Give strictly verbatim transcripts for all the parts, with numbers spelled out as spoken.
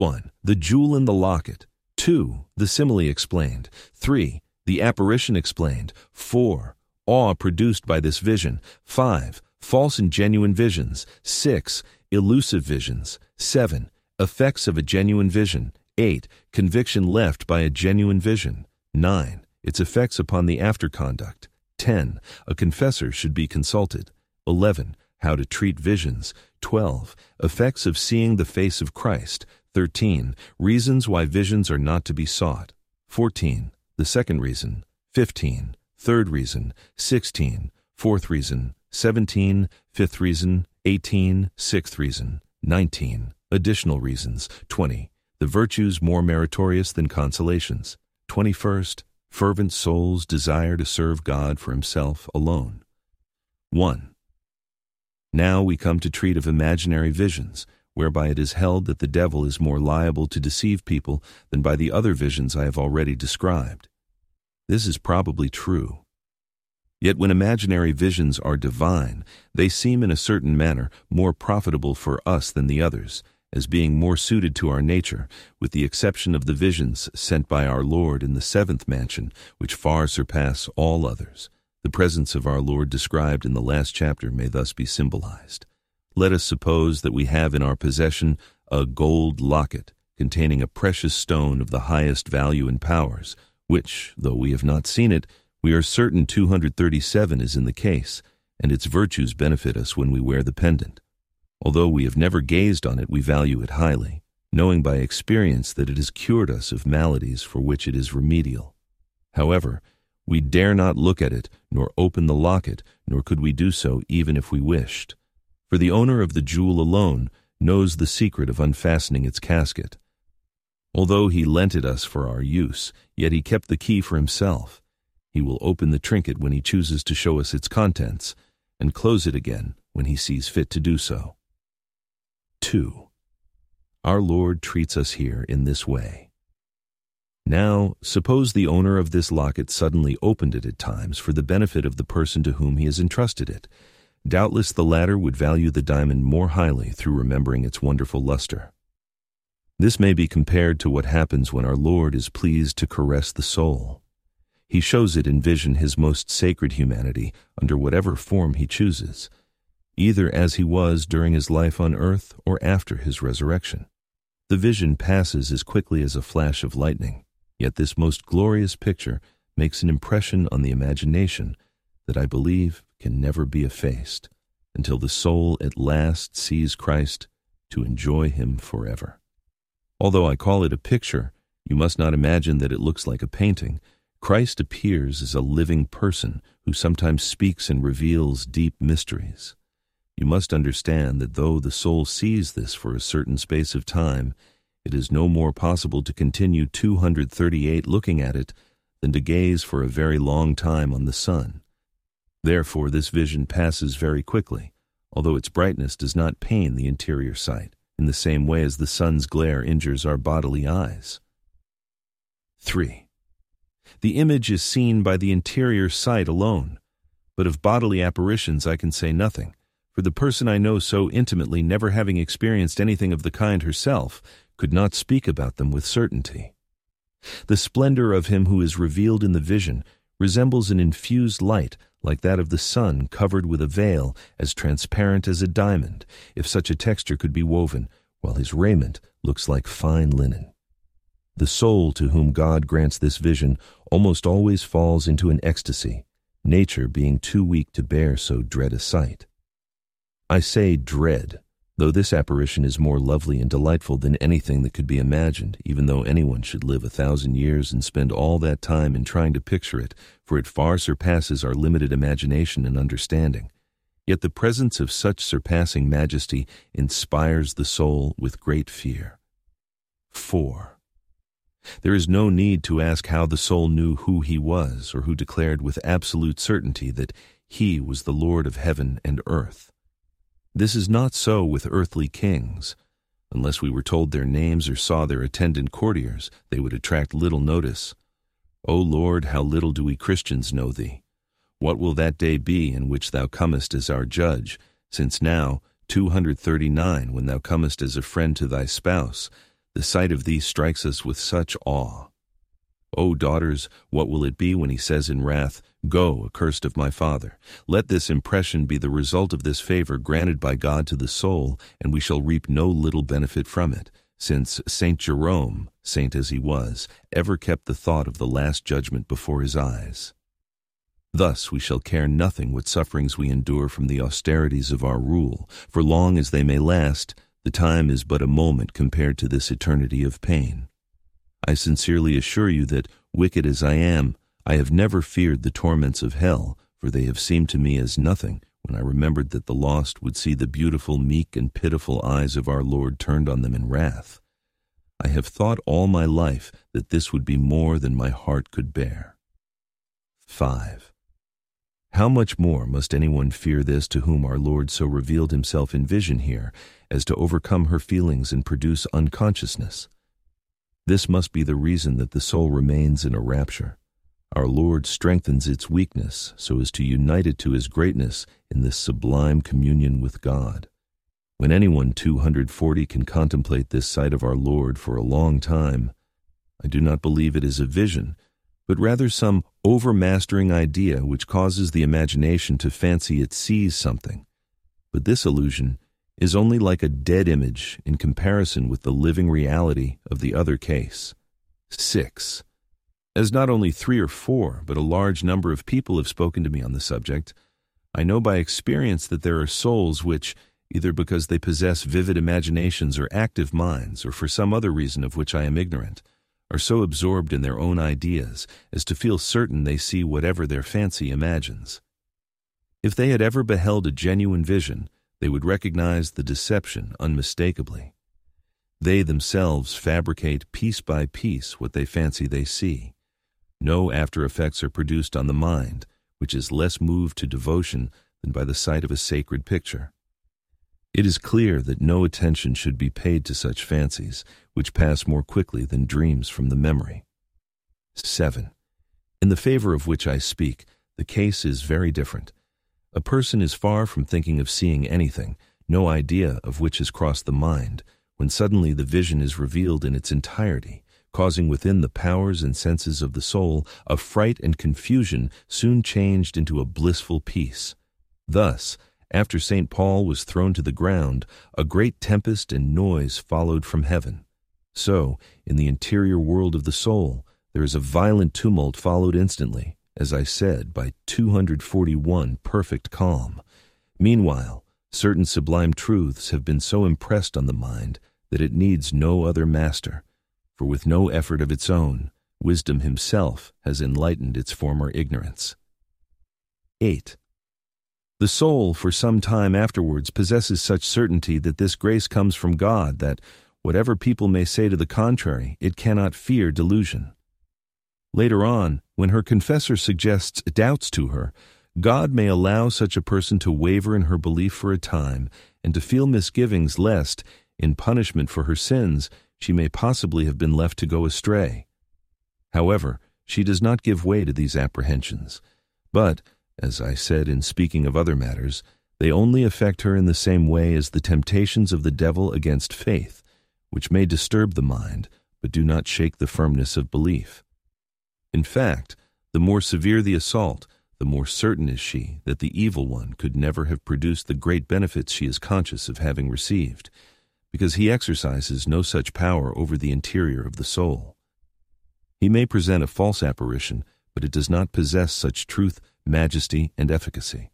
one. The jewel in the locket. two. The simile explained. three. The apparition explained. four. Awe produced by this vision. five. False and genuine visions. six. Elusive visions. seven. Effects of a genuine vision. eight. Conviction left by a genuine vision. nine. Its effects upon the afterconduct. ten. A confessor should be consulted. eleven. How to treat visions. twelve. Effects of seeing the face of Christ. thirteen. Reasons why visions are not to be sought. fourteen. The second reason. fifteen. Third reason. sixteen. Fourth reason. seventeen. Fifth reason. eighteen. Sixth reason. nineteen. Additional reasons. twenty. The virtues more meritorious than consolations. twenty-first. Fervent souls desire to serve God for himself alone. one. Now we come to treat of imaginary visions, whereby it is held that the devil is more liable to deceive people than by the other visions I have already described. This is probably true. Yet when imaginary visions are divine, they seem in a certain manner more profitable for us than the others, as being more suited to our nature, with the exception of the visions sent by our Lord in the seventh mansion, which far surpass all others. The presence of our Lord described in the last chapter may thus be symbolized. Let us suppose that we have in our possession a gold locket containing a precious stone of the highest value and powers, which, though we have not seen it, we are certain two hundred thirty-seven is in the case, and its virtues benefit us when we wear the pendant. Although we have never gazed on it, we value it highly, knowing by experience that it has cured us of maladies for which it is remedial. However, we dare not look at it, nor open the locket, nor could we do so even if we wished. For the owner of the jewel alone knows the secret of unfastening its casket. Although he lent it us for our use, yet he kept the key for himself. He will open the trinket when he chooses to show us its contents, and close it again when he sees fit to do so. two. Our Lord treats us here in this way. Now, suppose the owner of this locket suddenly opened it at times for the benefit of the person to whom he has entrusted it. Doubtless the latter would value the diamond more highly through remembering its wonderful luster. This may be compared to what happens when our Lord is pleased to caress the soul. He shows it in vision his most sacred humanity under whatever form he chooses, either as he was during his life on earth or after his resurrection. The vision passes as quickly as a flash of lightning, yet this most glorious picture makes an impression on the imagination that I believe can never be effaced until the soul at last sees Christ to enjoy him forever. Although I call it a picture, you must not imagine that it looks like a painting. Christ appears as a living person who sometimes speaks and reveals deep mysteries. You must understand that though the soul sees this for a certain space of time, it is no more possible to continue two hundred thirty-eight looking at it than to gaze for a very long time on the sun. Therefore this vision passes very quickly, although its brightness does not pain the interior sight, in the same way as the sun's glare injures our bodily eyes. three. The image is seen by the interior sight alone, but of bodily apparitions I can say nothing, for the person I know so intimately, never having experienced anything of the kind herself, could not speak about them with certainty. The splendor of him who is revealed in the vision resembles an infused light like that of the sun covered with a veil as transparent as a diamond, if such a texture could be woven, while his raiment looks like fine linen. The soul to whom God grants this vision almost always falls into an ecstasy, nature being too weak to bear so dread a sight. I say dread, though this apparition is more lovely and delightful than anything that could be imagined, even though anyone should live a thousand years and spend all that time in trying to picture it, for it far surpasses our limited imagination and understanding. Yet the presence of such surpassing majesty inspires the soul with great fear. four. There is no need to ask how the soul knew who he was, or who declared with absolute certainty that he was the Lord of heaven and earth. This is not so with earthly kings. Unless we were told their names or saw their attendant courtiers, they would attract little notice. O Lord, how little do we Christians know thee! What will that day be in which thou comest as our judge, since now, two hundred thirty-nine, when thou comest as a friend to thy spouse, The sight of thee strikes us with such awe. O daughters, what will it be when he says in wrath, Go, accursed of my father? Let this impression be the result of this favor granted by God to the soul, and we shall reap no little benefit from it, since Saint Jerome, saint as he was, ever kept the thought of the last judgment before his eyes. Thus we shall care nothing what sufferings we endure from the austerities of our rule, for long as they may last, the time is but a moment compared to this eternity of pain. I sincerely assure you that, wicked as I am, I have never feared the torments of hell, for they have seemed to me as nothing when I remembered that the lost would see the beautiful, meek, and pitiful eyes of our Lord turned on them in wrath. I have thought all my life that this would be more than my heart could bear. five. How much more must anyone fear this to whom our Lord so revealed himself in vision here, as to overcome her feelings and produce unconsciousness? This must be the reason that the soul remains in a rapture. Our Lord strengthens its weakness so as to unite it to his greatness in this sublime communion with God. When anyone two hundred forty can contemplate this sight of our Lord for a long time, I do not believe it is a vision, but rather some overmastering idea which causes the imagination to fancy it sees something. But this illusion is only like a dead image in comparison with the living reality of the other case. six. As not only three or four, but a large number of people have spoken to me on the subject, I know by experience that there are souls which, either because they possess vivid imaginations or active minds, or for some other reason of which I am ignorant, are so absorbed in their own ideas as to feel certain they see whatever their fancy imagines. If they had ever beheld a genuine vision, they would recognize the deception unmistakably. They themselves fabricate piece by piece what they fancy they see. No after effects are produced on the mind, which is less moved to devotion than by the sight of a sacred picture. It is clear that no attention should be paid to such fancies, which pass more quickly than dreams from the memory. seven. In the favor of which I speak, the case is very different. A person is far from thinking of seeing anything, no idea of which has crossed the mind, when suddenly the vision is revealed in its entirety, causing within the powers and senses of the soul a fright and confusion soon changed into a blissful peace. Thus, after Saint Paul was thrown to the ground, a great tempest and noise followed from heaven. So, in the interior world of the soul, there is a violent tumult followed instantly, as I said, by two hundred forty-one perfect calm. Meanwhile, certain sublime truths have been so impressed on the mind that it needs no other master, for with no effort of its own, wisdom himself has enlightened its former ignorance. eight. The soul for some time afterwards possesses such certainty that this grace comes from God that, whatever people may say to the contrary, it cannot fear delusion. Later on, when her confessor suggests doubts to her, God may allow such a person to waver in her belief for a time and to feel misgivings lest, in punishment for her sins, she may possibly have been left to go astray. However, she does not give way to these apprehensions, but, as I said in speaking of other matters, they only affect her in the same way as the temptations of the devil against faith, which may disturb the mind, but do not shake the firmness of belief. In fact, the more severe the assault, the more certain is she that the evil one could never have produced the great benefits she is conscious of having received, because he exercises no such power over the interior of the soul. He may present a false apparition, but it does not possess such truth, majesty, and efficacy.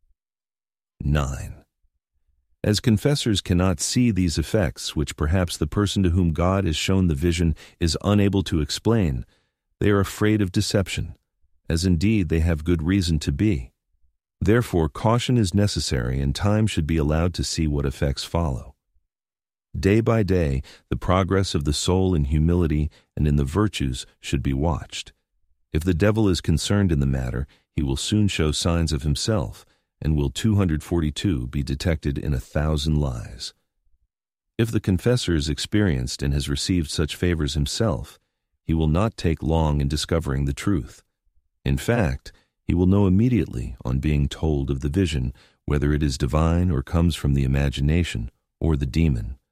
nine. As confessors cannot see these effects, which perhaps the person to whom God has shown the vision is unable to explain, they are afraid of deception, as indeed they have good reason to be. Therefore, caution is necessary, and time should be allowed to see what effects follow. Day by day, the progress of the soul in humility and in the virtues should be watched. If the devil is concerned in the matter, he will soon show signs of himself, and will two hundred forty-two be detected in a thousand lies. If the confessor is experienced and has received such favors himself, he will not take long in discovering the truth. In fact, he will know immediately, on being told of the vision, whether it is divine or comes from the imagination or the demon.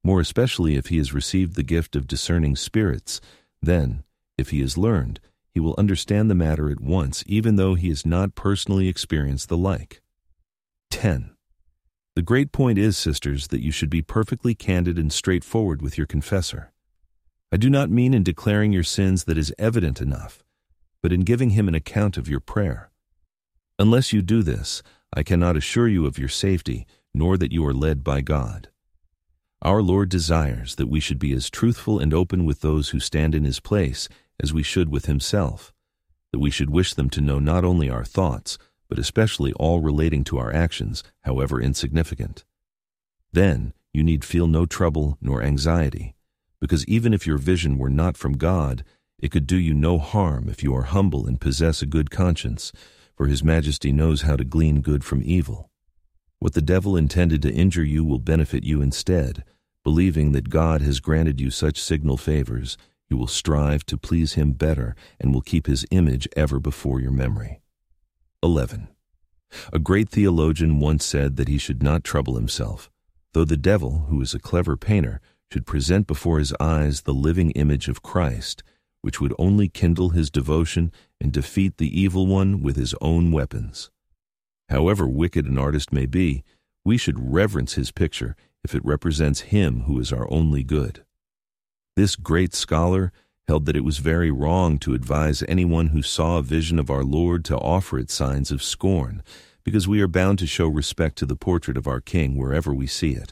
more especially if he has received the gift of discerning spirits. Then, if he has learned, he will understand the matter at once, even though he has not personally experienced the like. ten. The great point is, sisters, that you should be perfectly candid and straightforward with your confessor. I do not mean in declaring your sins that is evident enough, but in giving him an account of your prayer. Unless you do this, I cannot assure you of your safety, nor that you are led by God. Our Lord desires that we should be as truthful and open with those who stand in his place as we should with himself, that we should wish them to know not only our thoughts, but especially all relating to our actions, however insignificant. Then you need feel no trouble nor anxiety, because even if your vision were not from God, it could do you no harm if you are humble and possess a good conscience, for his majesty knows how to glean good from evil. What the devil intended to injure you will benefit you instead. Believing that God has granted you such signal favors, you will strive to please him better and will keep his image ever before your memory. eleven. A great theologian once said that he should not trouble himself, though the devil, who is a clever painter, should present before his eyes the living image of Christ, which would only kindle his devotion and defeat the evil one with his own weapons. However wicked an artist may be, we should reverence his picture if it represents him who is our only good. This great scholar held that it was very wrong to advise anyone who saw a vision of our Lord to offer it signs of scorn, because we are bound to show respect to the portrait of our King wherever we see it.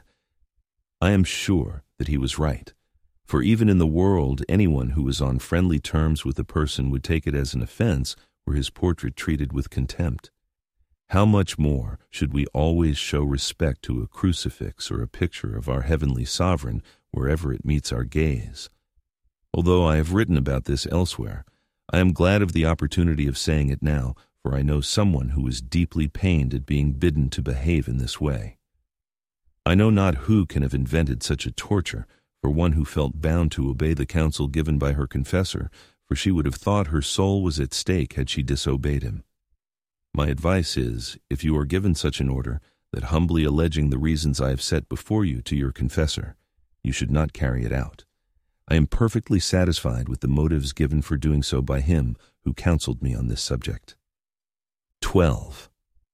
I am sure that he was right, for even in the world anyone who was on friendly terms with a person would take it as an offense were his portrait treated with contempt. How much more should we always show respect to a crucifix or a picture of our heavenly sovereign wherever it meets our gaze? Although I have written about this elsewhere, I am glad of the opportunity of saying it now, for I know someone who is deeply pained at being bidden to behave in this way. I know not who can have invented such a torture for one who felt bound to obey the counsel given by her confessor, for she would have thought her soul was at stake had she disobeyed him. My advice is, if you are given such an order, that humbly alleging the reasons I have set before you to your confessor, you should not carry it out. I am perfectly satisfied with the motives given for doing so by him who counseled me on this subject. twelve.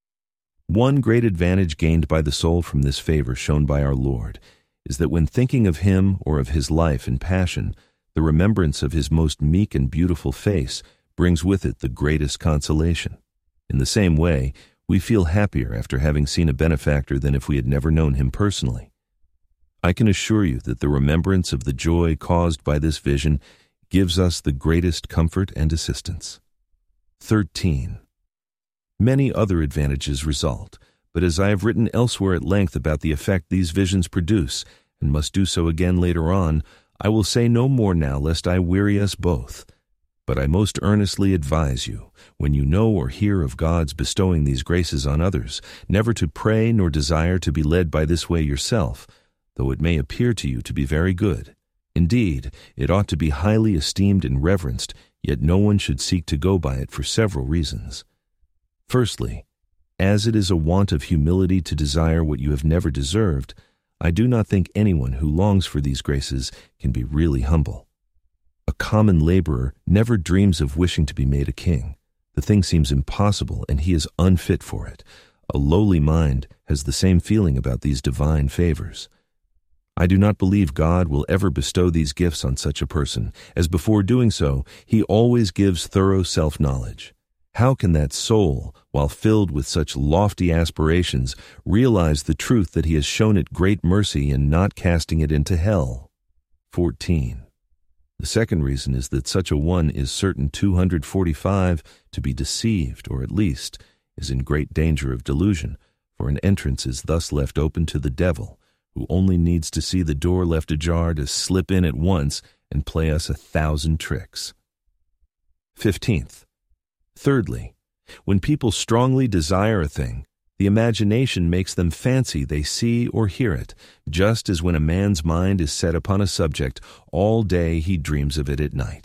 One great advantage gained by the soul from this favor shown by our Lord is that when thinking of him or of his life and passion, the remembrance of his most meek and beautiful face brings with it the greatest consolation. In the same way, we feel happier after having seen a benefactor than if we had never known him personally. I can assure you that the remembrance of the joy caused by this vision gives us the greatest comfort and assistance. thirteen. Many other advantages result, but as I have written elsewhere at length about the effect these visions produce, and must do so again later on, I will say no more now lest I weary us both. But I most earnestly advise you, when you know or hear of God's bestowing these graces on others, never to pray nor desire to be led by this way yourself, though it may appear to you to be very good. Indeed, it ought to be highly esteemed and reverenced, yet no one should seek to go by it for several reasons. Firstly, as it is a want of humility to desire what you have never deserved, I do not think anyone who longs for these graces can be really humble. A common laborer never dreams of wishing to be made a king. The thing seems impossible, and he is unfit for it. A lowly mind has the same feeling about these divine favors. I do not believe God will ever bestow these gifts on such a person, as before doing so, he always gives thorough self-knowledge. How can that soul, while filled with such lofty aspirations, realize the truth that he has shown it great mercy in not casting it into hell? fourteen. The second reason is that such a one is certain two hundred forty-five to be deceived, or at least is in great danger of delusion, for an entrance is thus left open to the devil, who only needs to see the door left ajar to slip in at once and play us a thousand tricks. Fifteenth. Thirdly, when people strongly desire a thing, the imagination makes them fancy they see or hear it, just as when a man's mind is set upon a subject, all day he dreams of it at night.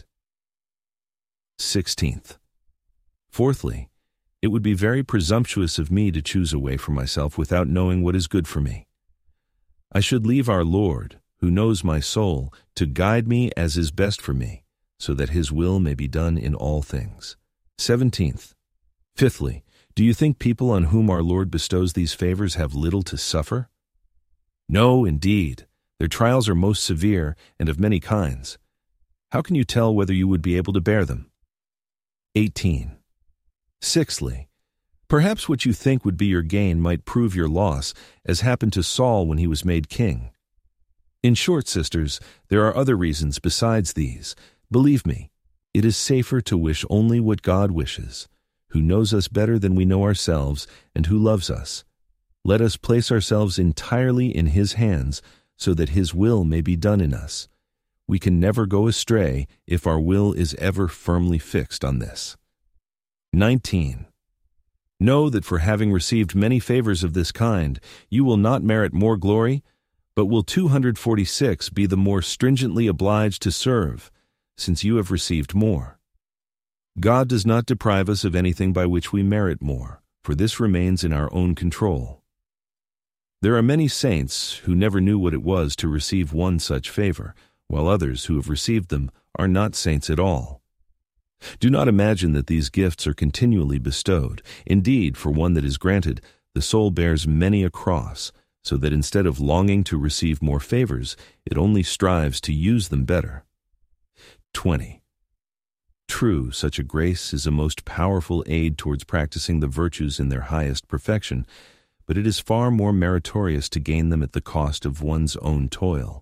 Sixteenth. Fourthly, it would be very presumptuous of me to choose a way for myself without knowing what is good for me. I should leave our Lord, who knows my soul, to guide me as is best for me, so that his will may be done in all things. Seventeenth. Fifthly, do you think people on whom our Lord bestows these favors have little to suffer? No, indeed. Their trials are most severe and of many kinds. How can you tell whether you would be able to bear them? Eighteen. Sixthly, perhaps what you think would be your gain might prove your loss, as happened to Saul when he was made king. In short, sisters, there are other reasons besides these. Believe me, it is safer to wish only what God wishes, who knows us better than we know ourselves and who loves us. Let us place ourselves entirely in His hands so that His will may be done in us. We can never go astray if our will is ever firmly fixed on this. Nineteen. Know that for having received many favors of this kind, you will not merit more glory, but will two hundred forty-six be the more stringently obliged to serve, since you have received more. God does not deprive us of anything by which we merit more, for this remains in our own control. There are many saints who never knew what it was to receive one such favor, while others who have received them are not saints at all. Do not imagine that these gifts are continually bestowed. Indeed, for one that is granted, the soul bears many a cross, so that instead of longing to receive more favors, it only strives to use them better. Twenty. True, such a grace is a most powerful aid towards practicing the virtues in their highest perfection, but it is far more meritorious to gain them at the cost of one's own toil.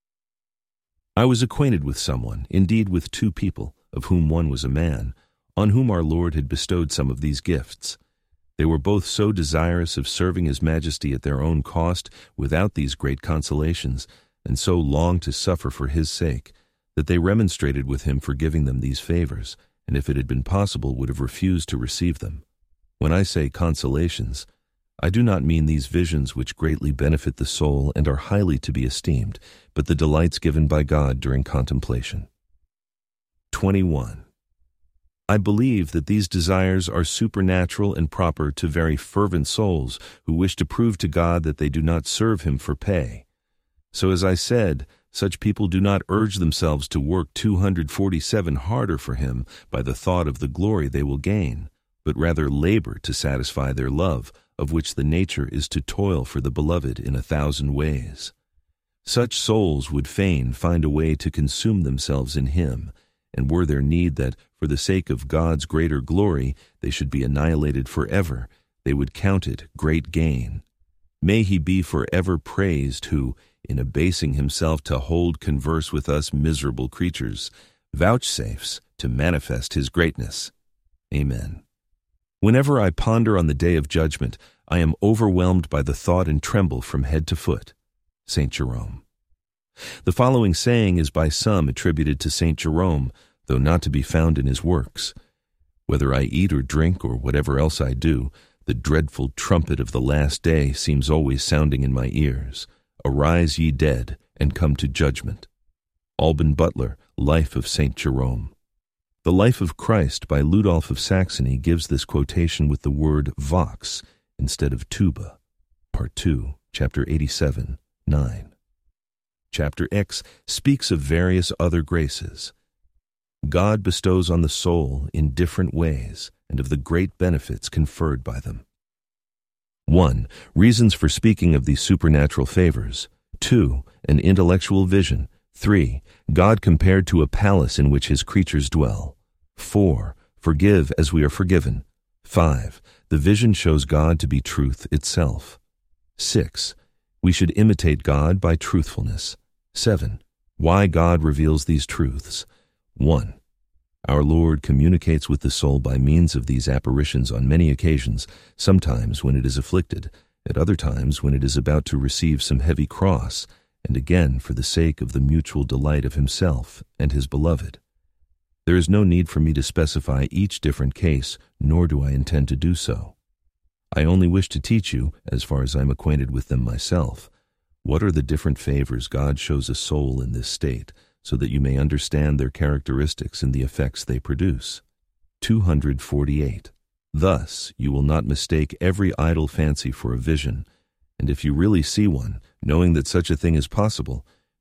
I was acquainted with someone, indeed with two people, of whom one was a man, on whom our Lord had bestowed some of these gifts. They were both so desirous of serving His Majesty at their own cost without these great consolations, and so longed to suffer for His sake, that they remonstrated with Him for giving them these favors, and if it had been possible would have refused to receive them. When I say consolations, I do not mean these visions which greatly benefit the soul and are highly to be esteemed, but the delights given by God during contemplation. Twenty-one. I believe that these desires are supernatural and proper to very fervent souls who wish to prove to God that they do not serve Him for pay. So as I said, such people do not urge themselves to work two hundred forty-seven harder for Him by the thought of the glory they will gain, but rather labor to satisfy their love, of which the nature is to toil for the beloved in a thousand ways. Such souls would fain find a way to consume themselves in Him, and were there need that, for the sake of God's greater glory, they should be annihilated forever, they would count it great gain. May He be forever praised who, in abasing Himself to hold converse with us miserable creatures, vouchsafes to manifest His greatness. Amen. Whenever I ponder on the day of judgment, I am overwhelmed by the thought and tremble from head to foot. Saint Jerome. The following saying is by some attributed to Saint Jerome, though not to be found in his works. Whether I eat or drink or whatever else I do, the dreadful trumpet of the last day seems always sounding in my ears. Arise, ye dead, and come to judgment. Alban Butler, Life of Saint Jerome. The Life of Christ by Ludolf of Saxony gives this quotation with the word vox instead of tuba. Part two, Chapter eighty-seven, nine. Chapter X speaks of various other graces. God bestows on the soul in different ways and of the great benefits conferred by them. one. Reasons for speaking of these supernatural favors. two. An intellectual vision. three. God compared to a palace in which His creatures dwell. four. Forgive as we are forgiven. five. The vision shows God to be truth itself. six. We should imitate God by truthfulness. seven. Why God reveals these truths. one. Our Lord communicates with the soul by means of these apparitions on many occasions, sometimes when it is afflicted, at other times when it is about to receive some heavy cross, and again for the sake of the mutual delight of Himself and His beloved. There is no need for me to specify each different case, nor do I intend to do so. I only wish to teach you, as far as I am acquainted with them myself, what are the different favors God shows a soul in this state, so that you may understand their characteristics and the effects they produce. two hundred forty-eight. Thus you will not mistake every idle fancy for a vision, and if you really see one, knowing that such a thing is possible,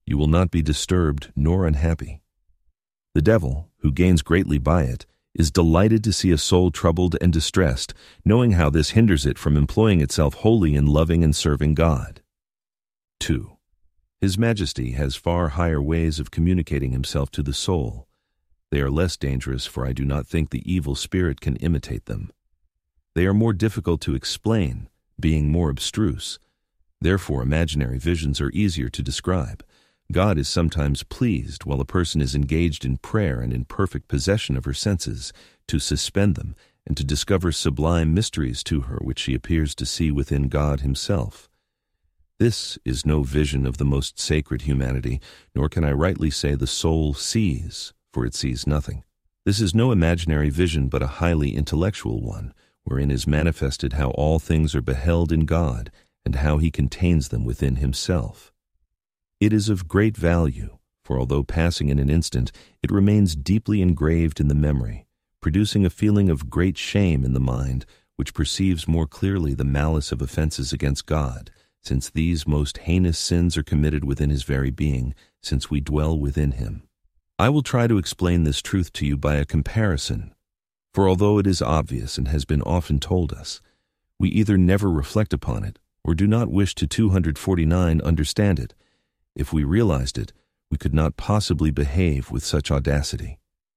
you will not be disturbed nor unhappy. The devil, who gains greatly by it, is delighted to see a soul troubled and distressed, knowing how this hinders it from employing itself wholly in loving and serving God. two. His Majesty has far higher ways of communicating himself to the soul. They are less dangerous, for I do not think the evil spirit can imitate them. They are more difficult to explain, being more abstruse. Therefore, imaginary visions are easier to describe. God is sometimes pleased, while a person is engaged in prayer and in perfect possession of her senses, to suspend them and to discover sublime mysteries to her which she appears to see within God himself. This is no vision of the most sacred humanity, nor can I rightly say the soul sees, for it sees nothing. This is no imaginary vision, but a highly intellectual one, wherein is manifested how all things are beheld in God, and how he contains them within himself. It is of great value, for although passing in an instant, it remains deeply engraved in the memory, producing a feeling of great shame in the mind, which perceives more clearly the malice of offenses against God, since these most heinous sins are committed within his very being, since we dwell within him. I will try to explain this truth to you by a comparison, for although it is obvious and has been often told us, we either never reflect upon it, or do not wish to two hundred forty-nine understand it. If we realized it, we could not possibly behave with such audacity.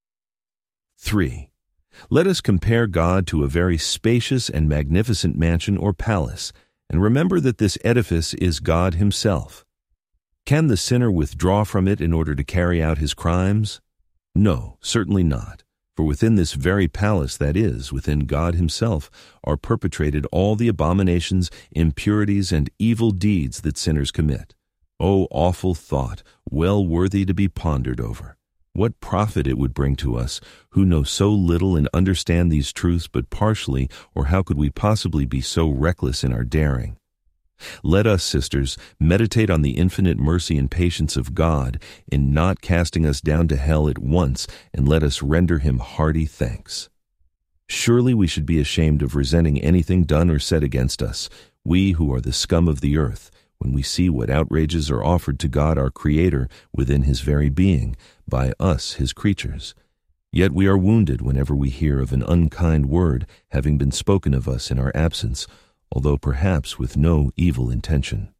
three. Let us compare God to a very spacious and magnificent mansion or palace, and remember that this edifice is God himself. Can the sinner withdraw from it in order to carry out his crimes? No, certainly not. For within this very palace, that is, within God himself, are perpetrated all the abominations, impurities, and evil deeds that sinners commit. O awful thought, well worthy to be pondered over! What profit it would bring to us, who know so little and understand these truths but partially, or how could we possibly be so reckless in our daring? Let us, sisters, meditate on the infinite mercy and patience of God in not casting us down to hell at once, and let us render him hearty thanks. Surely we should be ashamed of resenting anything done or said against us, we who are the scum of the earth, when we see what outrages are offered to God our Creator within his very being, by us his creatures. Yet we are wounded whenever we hear of an unkind word having been spoken of us in our absence, although perhaps with no evil intention.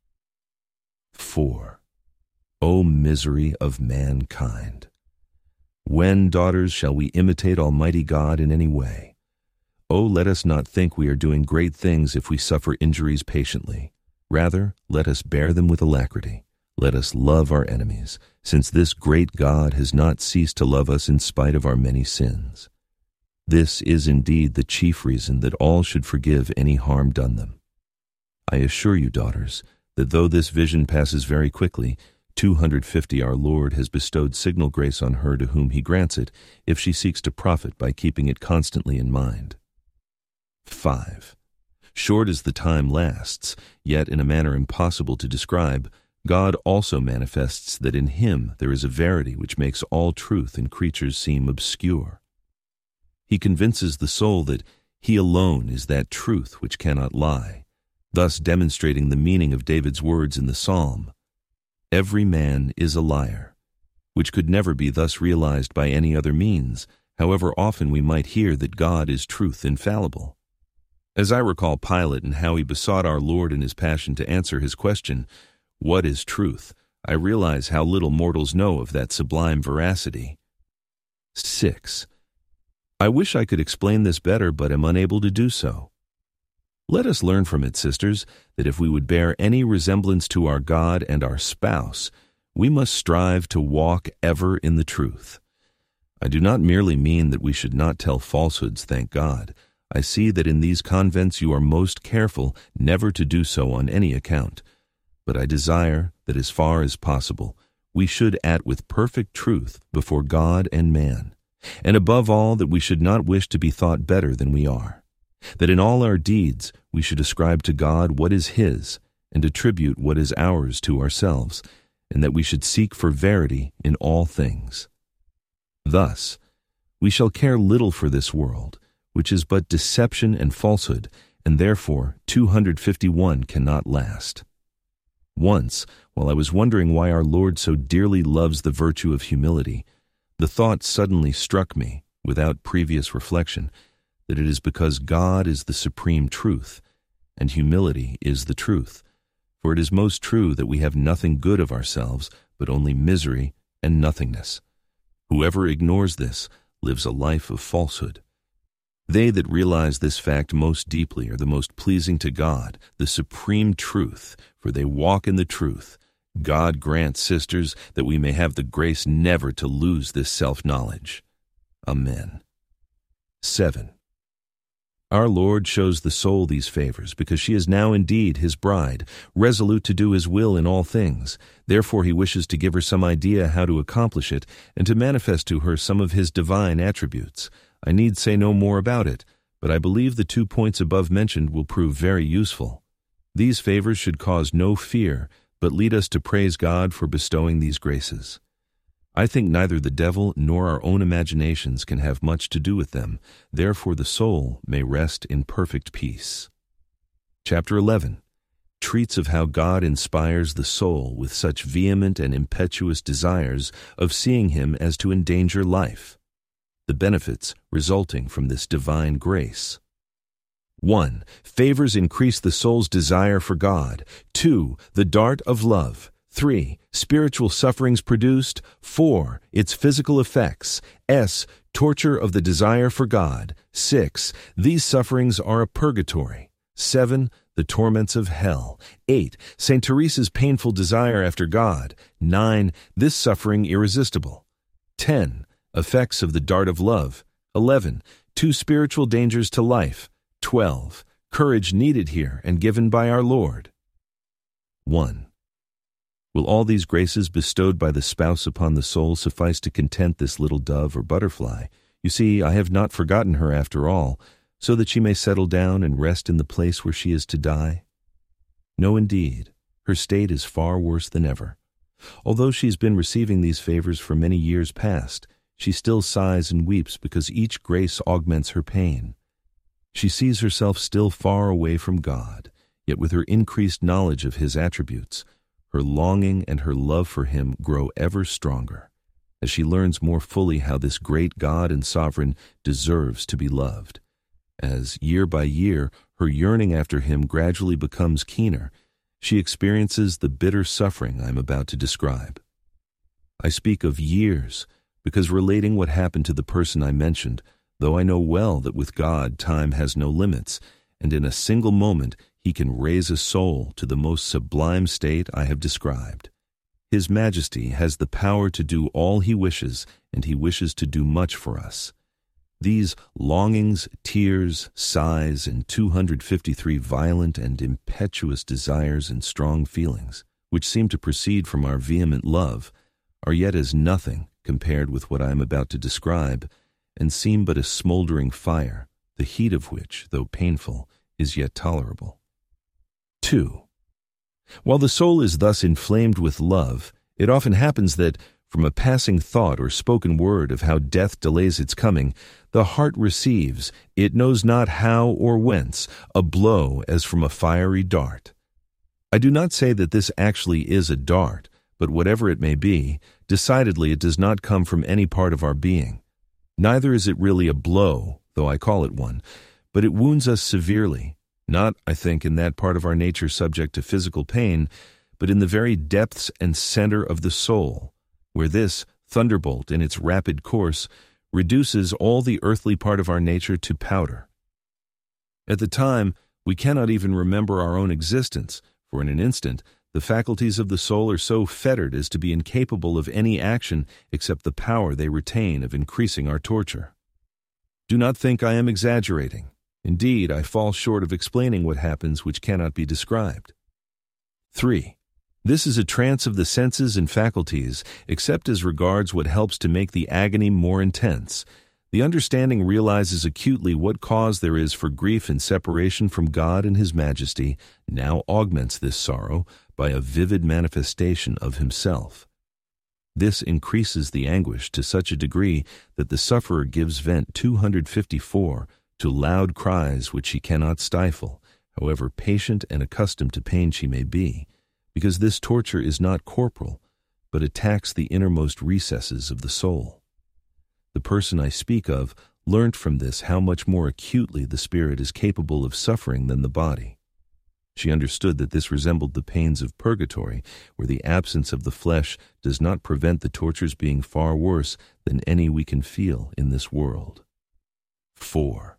four. O misery of mankind! When, daughters, shall we imitate Almighty God in any way? Oh, let us not think we are doing great things if we suffer injuries patiently. Rather, let us bear them with alacrity. Let us love our enemies, since this great God has not ceased to love us in spite of our many sins. This is indeed the chief reason that all should forgive any harm done them. I assure you, daughters, that though this vision passes very quickly, two hundred fifty our Lord has bestowed signal grace on her to whom he grants it, if she seeks to profit by keeping it constantly in mind. five. Short as the time lasts, yet in a manner impossible to describe, God also manifests that in him there is a verity which makes all truth in creatures seem obscure. He convinces the soul that he alone is that truth which cannot lie, thus demonstrating the meaning of David's words in the psalm, "Every man is a liar," which could never be thus realized by any other means, however often we might hear that God is truth infallible. As I recall Pilate and how he besought our Lord in his passion to answer his question, "What is truth?" I realize how little mortals know of that sublime veracity. six. I wish I could explain this better, but am unable to do so. Let us learn from it, sisters, that if we would bear any resemblance to our God and our spouse, we must strive to walk ever in the truth. I do not merely mean that we should not tell falsehoods, thank God. I see that in these convents you are most careful never to do so on any account. But I desire that as far as possible we should act with perfect truth before God and man, and above all that we should not wish to be thought better than we are, that in all our deeds we should ascribe to God what is his, and attribute what is ours to ourselves, and that we should seek for verity in all things. Thus, we shall care little for this world, which is but deception and falsehood, and therefore two hundred fifty-one cannot last. Once, while I was wondering why our Lord so dearly loves the virtue of humility, the thought suddenly struck me, without previous reflection, that it is because God is the supreme truth, and humility is the truth. For it is most true that we have nothing good of ourselves, but only misery and nothingness. Whoever ignores this lives a life of falsehood. They that realize this fact most deeply are the most pleasing to God, the supreme truth, for they walk in the truth. God grant, sisters, that we may have the grace never to lose this self-knowledge. Amen. seven. Our Lord shows the soul these favors, because she is now indeed his bride, resolute to do his will in all things. Therefore he wishes to give her some idea how to accomplish it, and to manifest to her some of his divine attributes. I need say no more about it, but I believe the two points above mentioned will prove very useful. These favors should cause no fear, but lead us to praise God for bestowing these graces. I think neither the devil nor our own imaginations can have much to do with them. Therefore the soul may rest in perfect peace. Chapter eleven treats of how God inspires the soul with such vehement and impetuous desires of seeing him as to endanger life. The benefits resulting from this divine grace. one. Favors increase the soul's desire for God. two. The dart of love. three. Spiritual sufferings produced. four. Its physical effects. S. Torture of the desire for God. six. These sufferings are a purgatory. seven. The torments of hell. eight. Saint Teresa's painful desire after God. nine. This suffering irresistible. ten. Effects of the dart of love. eleven. Two spiritual dangers to life. twelve. Courage needed here and given by our Lord. one. Will all these graces bestowed by the spouse upon the soul suffice to content this little dove or butterfly? You see, I have not forgotten her after all, so that she may settle down and rest in the place where she is to die? No, indeed. Her state is far worse than ever. Although she has been receiving these favors for many years past, she still sighs and weeps because each grace augments her pain. She sees herself still far away from God, yet with her increased knowledge of his attributes, her longing and her love for him grow ever stronger, as she learns more fully how this great God and Sovereign deserves to be loved. As, year by year, her yearning after him gradually becomes keener, she experiences the bitter suffering I am about to describe. I speak of years, because relating what happened to the person I mentioned, though I know well that with God time has no limits, and in a single moment he can raise a soul to the most sublime state I have described. His Majesty has the power to do all he wishes, and he wishes to do much for us. These longings, tears, sighs, and two hundred fifty-three violent and impetuous desires and strong feelings, which seem to proceed from our vehement love, are yet as nothing compared with what I am about to describe, and seem but a smoldering fire, the heat of which, though painful, is yet tolerable. two. While the soul is thus inflamed with love, it often happens that, from a passing thought or spoken word of how death delays its coming, the heart receives, it knows not how or whence, a blow as from a fiery dart. I do not say that this actually is a dart, but whatever it may be, decidedly it does not come from any part of our being. Neither is it really a blow, though I call it one, but it wounds us severely, not, I think, in that part of our nature subject to physical pain, but in the very depths and center of the soul, where this thunderbolt in its rapid course reduces all the earthly part of our nature to powder. At the time, we cannot even remember our own existence, for in an instant, the faculties of the soul are so fettered as to be incapable of any action except the power they retain of increasing our torture. Do not think I am exaggerating. Indeed, I fall short of explaining what happens which cannot be described. three. This is a trance of the senses and faculties, except as regards what helps to make the agony more intense. The understanding realizes acutely what cause there is for grief and separation from God and His Majesty, now augments this sorrow by a vivid manifestation of Himself. This increases the anguish to such a degree that the sufferer gives vent two hundred fifty-four to loud cries which she cannot stifle, however patient and accustomed to pain she may be, because this torture is not corporal, but attacks the innermost recesses of the soul. The person I speak of learnt from this how much more acutely the spirit is capable of suffering than the body. She understood that this resembled the pains of purgatory, where the absence of the flesh does not prevent the tortures being far worse than any we can feel in this world. four.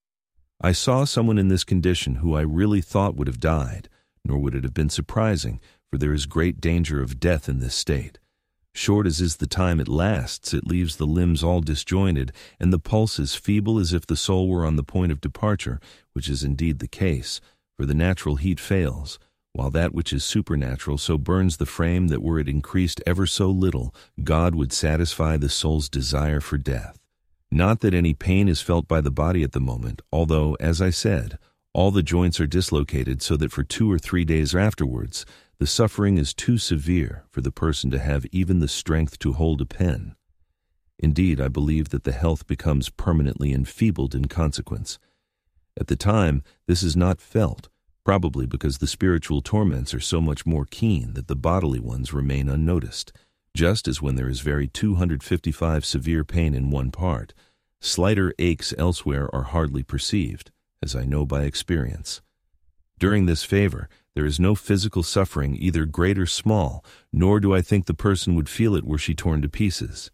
I saw someone in this condition who I really thought would have died, nor would it have been surprising, for there is great danger of death in this state. Short as is the time it lasts, it leaves the limbs all disjointed, and the pulses feeble as if the soul were on the point of departure, which is indeed the case, for the natural heat fails, while that which is supernatural so burns the frame that were it increased ever so little, God would satisfy the soul's desire for death. Not that any pain is felt by the body at the moment, although, as I said, all the joints are dislocated so that for two or three days afterwards, the suffering is too severe for the person to have even the strength to hold a pen. Indeed, I believe that the health becomes permanently enfeebled in consequence. At the time, this is not felt, probably because the spiritual torments are so much more keen that the bodily ones remain unnoticed. Just as when there is very two hundred fifty-five severe pain in one part, slighter aches elsewhere are hardly perceived, as I know by experience. During this favor, there is no physical suffering either great or small, nor do I think the person would feel it were she torn to pieces.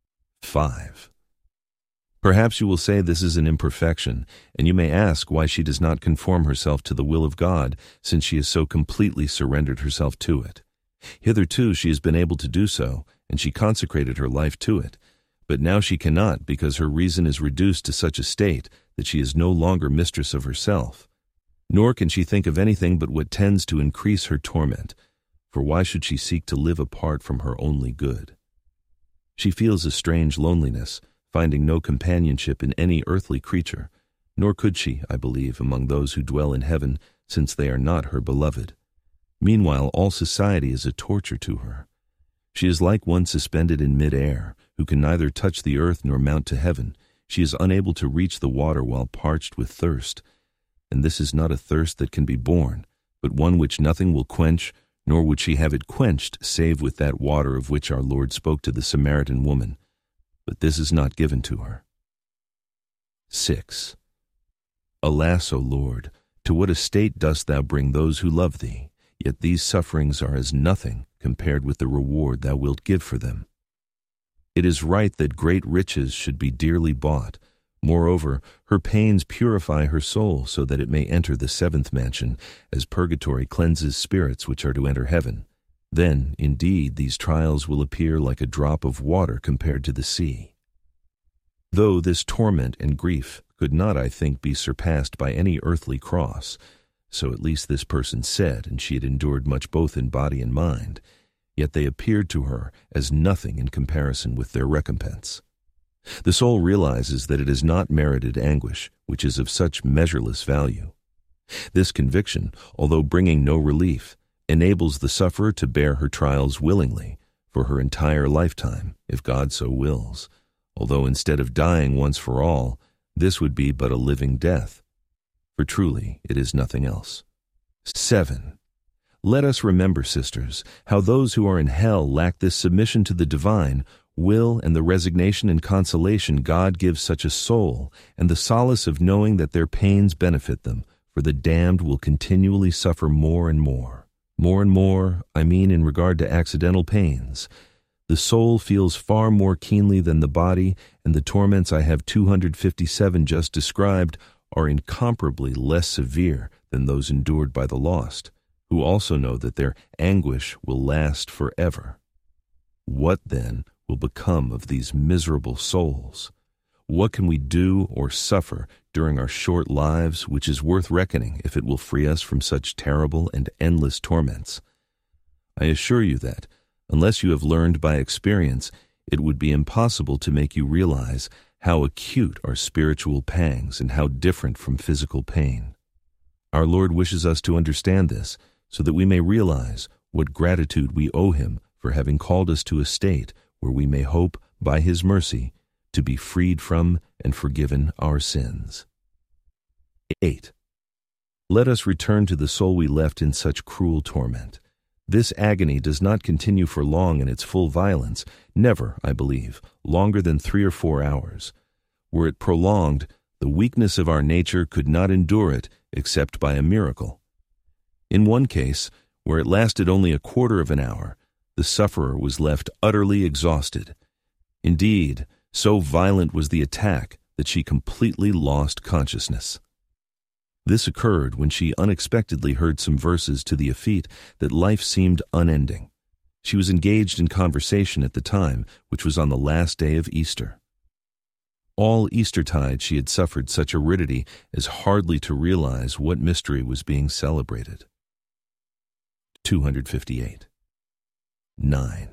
five. Perhaps you will say this is an imperfection, and you may ask why she does not conform herself to the will of God, since she has so completely surrendered herself to it. Hitherto she has been able to do so, and she consecrated her life to it. But now she cannot, because her reason is reduced to such a state that she is no longer mistress of herself. Nor can she think of anything but what tends to increase her torment, for why should she seek to live apart from her only good? She feels a strange loneliness, finding no companionship in any earthly creature, nor could she, I believe, among those who dwell in heaven, since they are not her beloved. Meanwhile, all society is a torture to her. She is like one suspended in mid-air, who can neither touch the earth nor mount to heaven. She is unable to reach the water while parched with thirst. And this is not a thirst that can be borne, but one which nothing will quench, nor would she have it quenched save with that water of which our Lord spoke to the Samaritan woman. But this is not given to her. six. Alas, O Lord, to what a state dost thou bring those who love thee, yet these sufferings are as nothing compared with the reward thou wilt give for them. It is right that great riches should be dearly bought. Moreover, her pains purify her soul so that it may enter the seventh mansion, as purgatory cleanses spirits which are to enter heaven. Then, indeed, these trials will appear like a drop of water compared to the sea. Though this torment and grief could not, I think, be surpassed by any earthly cross, so at least this person said, and she had endured much both in body and mind, yet they appeared to her as nothing in comparison with their recompense. The soul realizes that it has not merited anguish, which is of such measureless value. This conviction, although bringing no relief, enables the sufferer to bear her trials willingly, for her entire lifetime, if God so wills, although instead of dying once for all, this would be but a living death, for truly it is nothing else. seven. Let us remember, sisters, how those who are in hell lack this submission to the divine will and the resignation and consolation God gives such a soul, and the solace of knowing that their pains benefit them, for the damned will continually suffer more and more. More and more, I mean in regard to accidental pains. The soul feels far more keenly than the body, and the torments I have two hundred fifty-seven just described are incomparably less severe than those endured by the lost, who also know that their anguish will last forever. What, then, will become of these miserable souls? What can we do or suffer during our short lives which is worth reckoning if it will free us from such terrible and endless torments? I assure you that, unless you have learned by experience, it would be impossible to make you realize how acute are spiritual pangs and how different from physical pain. Our Lord wishes us to understand this, so that we may realize what gratitude we owe Him for having called us to a state where we may hope, by His mercy, to be freed from and forgiven our sins. eight. Let us return to the soul we left in such cruel torment. This agony does not continue for long in its full violence, never, I believe, longer than three or four hours. Were it prolonged, the weakness of our nature could not endure it except by a miracle. In one case, where it lasted only a quarter of an hour, the sufferer was left utterly exhausted. Indeed, so violent was the attack that she completely lost consciousness. This occurred when she unexpectedly heard some verses to the effect that life seemed unending. She was engaged in conversation at the time, which was on the last day of Easter. All Eastertide she had suffered such aridity as hardly to realize what mystery was being celebrated. two hundred fifty-eight. nine.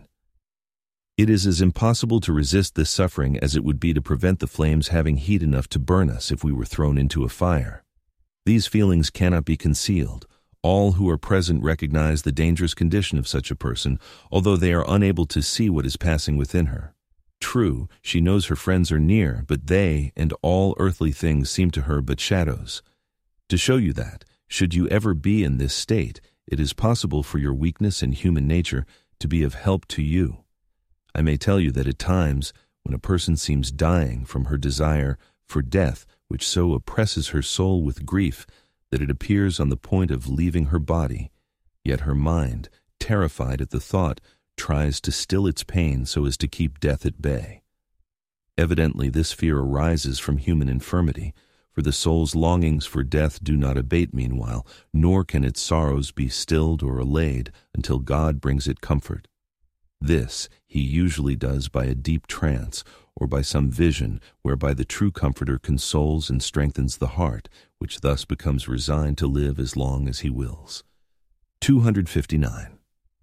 It is as impossible to resist this suffering as it would be to prevent the flames having heat enough to burn us if we were thrown into a fire. These feelings cannot be concealed. All who are present recognize the dangerous condition of such a person, although they are unable to see what is passing within her. True, she knows her friends are near, but they and all earthly things seem to her but shadows. To show you that, should you ever be in this state, it is possible for your weakness and human nature to be of help to you. I may tell you that at times, when a person seems dying from her desire for death, which so oppresses her soul with grief that it appears on the point of leaving her body, yet her mind, terrified at the thought, tries to still its pain so as to keep death at bay. Evidently this fear arises from human infirmity, for the soul's longings for death do not abate meanwhile, nor can its sorrows be stilled or allayed until God brings it comfort. This he usually does by a deep trance, or by some vision whereby the true Comforter consoles and strengthens the heart, which thus becomes resigned to live as long as he wills. two hundred fifty-nine.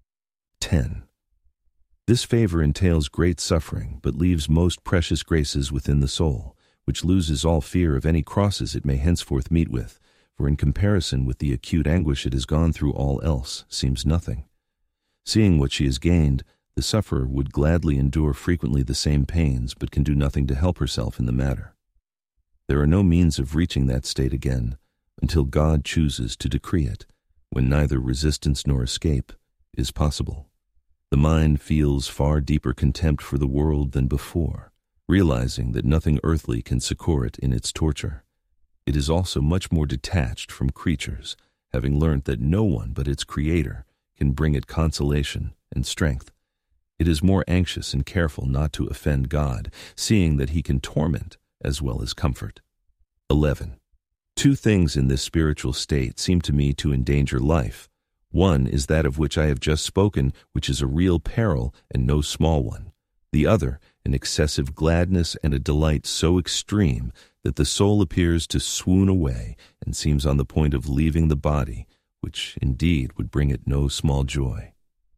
ten. This favor entails great suffering, but leaves most precious graces within the soul, which loses all fear of any crosses it may henceforth meet with, for in comparison with the acute anguish it has gone through, all else seems nothing. Seeing what she has gained, the sufferer would gladly endure frequently the same pains, but can do nothing to help herself in the matter. There are no means of reaching that state again until God chooses to decree it, when neither resistance nor escape is possible. The mind feels far deeper contempt for the world than before, realizing that nothing earthly can succor it in its torture. It is also much more detached from creatures, having learnt that no one but its Creator can bring it consolation and strength. It is more anxious and careful not to offend God, seeing that he can torment as well as comfort. eleven. Two things in this spiritual state seem to me to endanger life. One is that of which I have just spoken, which is a real peril and no small one. The other, an excessive gladness and a delight so extreme that the soul appears to swoon away and seems on the point of leaving the body, which indeed would bring it no small joy.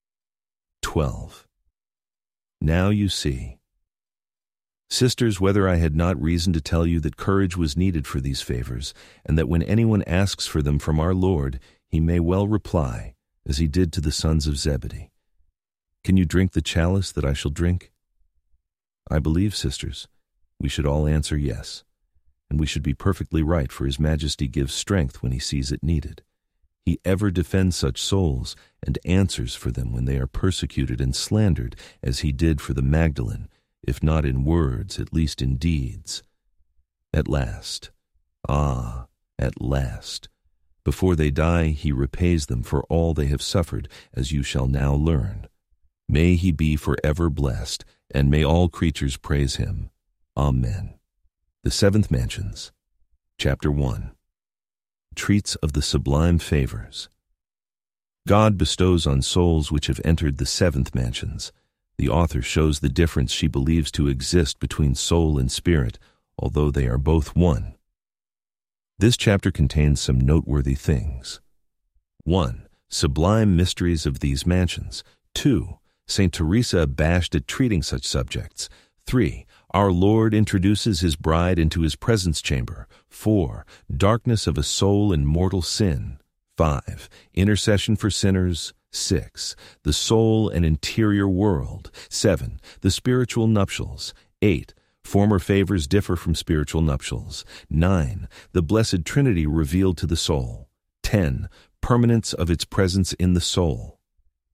twelve. Now you see. Sisters, whether I had not reason to tell you that courage was needed for these favors, and that when anyone asks for them from our Lord, he may well reply, as he did to the sons of Zebedee, "Can you drink the chalice that I shall drink?" I believe, sisters, we should all answer yes, and we should be perfectly right, for His Majesty gives strength when he sees it needed. He ever defends such souls and answers for them when they are persecuted and slandered, as he did for the Magdalene, if not in words, at least in deeds. At last, ah, at last, before they die, he repays them for all they have suffered, as you shall now learn. May he be forever blessed, and may all creatures praise him. Amen. The Seventh Mansions, Chapter one. Treats of the sublime favors. God bestows on souls which have entered the seventh mansions. The author shows the difference she believes to exist between soul and spirit, although they are both one. This chapter contains some noteworthy things. one. Sublime mysteries of these mansions. two. Saint Teresa abashed at treating such subjects. three. Our Lord introduces his bride into his presence chamber. four. Darkness of a soul in mortal sin. five. Intercession for sinners. six. The soul and interior world. seven. The spiritual nuptials. eight. Former favors differ from spiritual nuptials. nine. The Blessed Trinity revealed to the soul. ten. Permanence of its presence in the soul.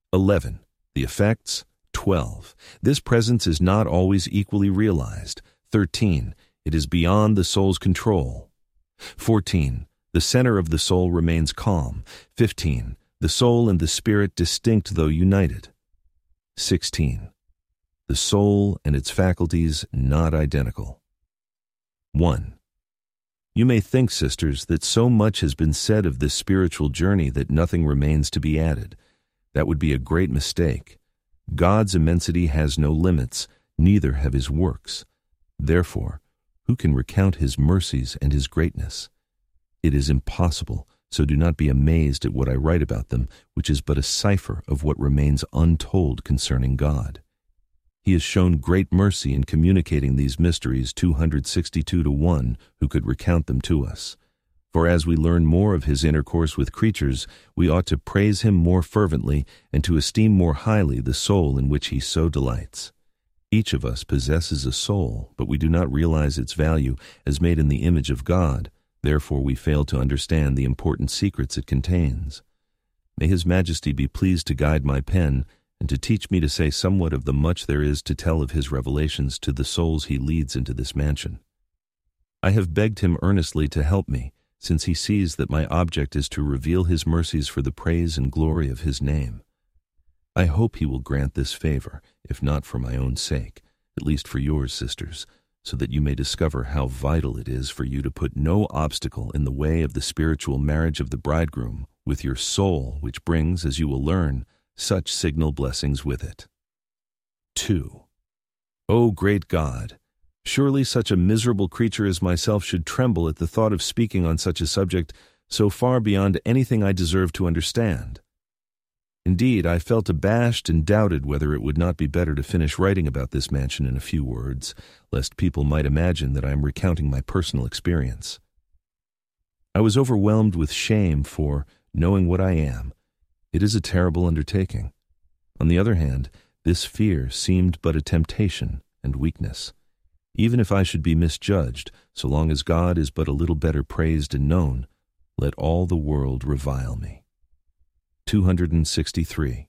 eleven. The effects. twelve. This presence is not always equally realized. thirteen. It is beyond the soul's control. fourteen. The center of the soul remains calm. fifteen. The soul and the spirit distinct though united. sixteen. The soul and its faculties not identical. one. You may think, sisters, that so much has been said of this spiritual journey that nothing remains to be added. That would be a great mistake. God's immensity has no limits, neither have his works. Therefore, who can recount his mercies and his greatness? It is impossible, so do not be amazed at what I write about them, which is but a cipher of what remains untold concerning God. He has shown great mercy in communicating these mysteries two hundred sixty-two to one who could recount them to us. For as we learn more of his intercourse with creatures, we ought to praise him more fervently and to esteem more highly the soul in which he so delights. Each of us possesses a soul, but we do not realize its value as made in the image of God. Therefore we fail to understand the important secrets it contains. May his majesty be pleased to guide my pen and to teach me to say somewhat of the much there is to tell of his revelations to the souls he leads into this mansion. I have begged him earnestly to help me, since he sees that my object is to reveal his mercies for the praise and glory of his name. I hope he will grant this favor, if not for my own sake, at least for yours, sisters, so that you may discover how vital it is for you to put no obstacle in the way of the spiritual marriage of the bridegroom with your soul, which brings, as you will learn, such signal blessings with it. two. O great God! Surely such a miserable creature as myself should tremble at the thought of speaking on such a subject so far beyond anything I deserve to understand. Indeed, I felt abashed and doubted whether it would not be better to finish writing about this mansion in a few words, lest people might imagine that I am recounting my personal experience. I was overwhelmed with shame for, knowing what I am, it is a terrible undertaking. On the other hand, this fear seemed but a temptation and weakness. Even if I should be misjudged, so long as God is but a little better praised and known, let all the world revile me. two hundred sixty-three.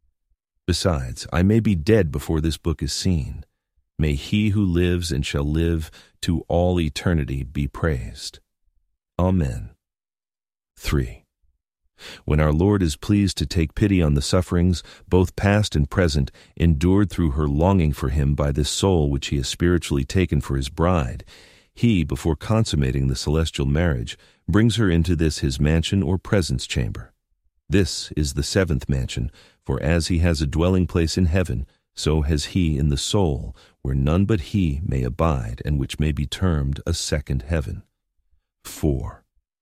Besides, I may be dead before this book is seen. May he who lives and shall live to all eternity be praised. Amen. three. When our Lord is pleased to take pity on the sufferings, both past and present, endured through her longing for him by this soul which he has spiritually taken for his bride, he, before consummating the celestial marriage, brings her into this his mansion or presence chamber. This is the seventh mansion, for as he has a dwelling place in heaven, so has he in the soul, where none but he may abide, and which may be termed a second heaven. four.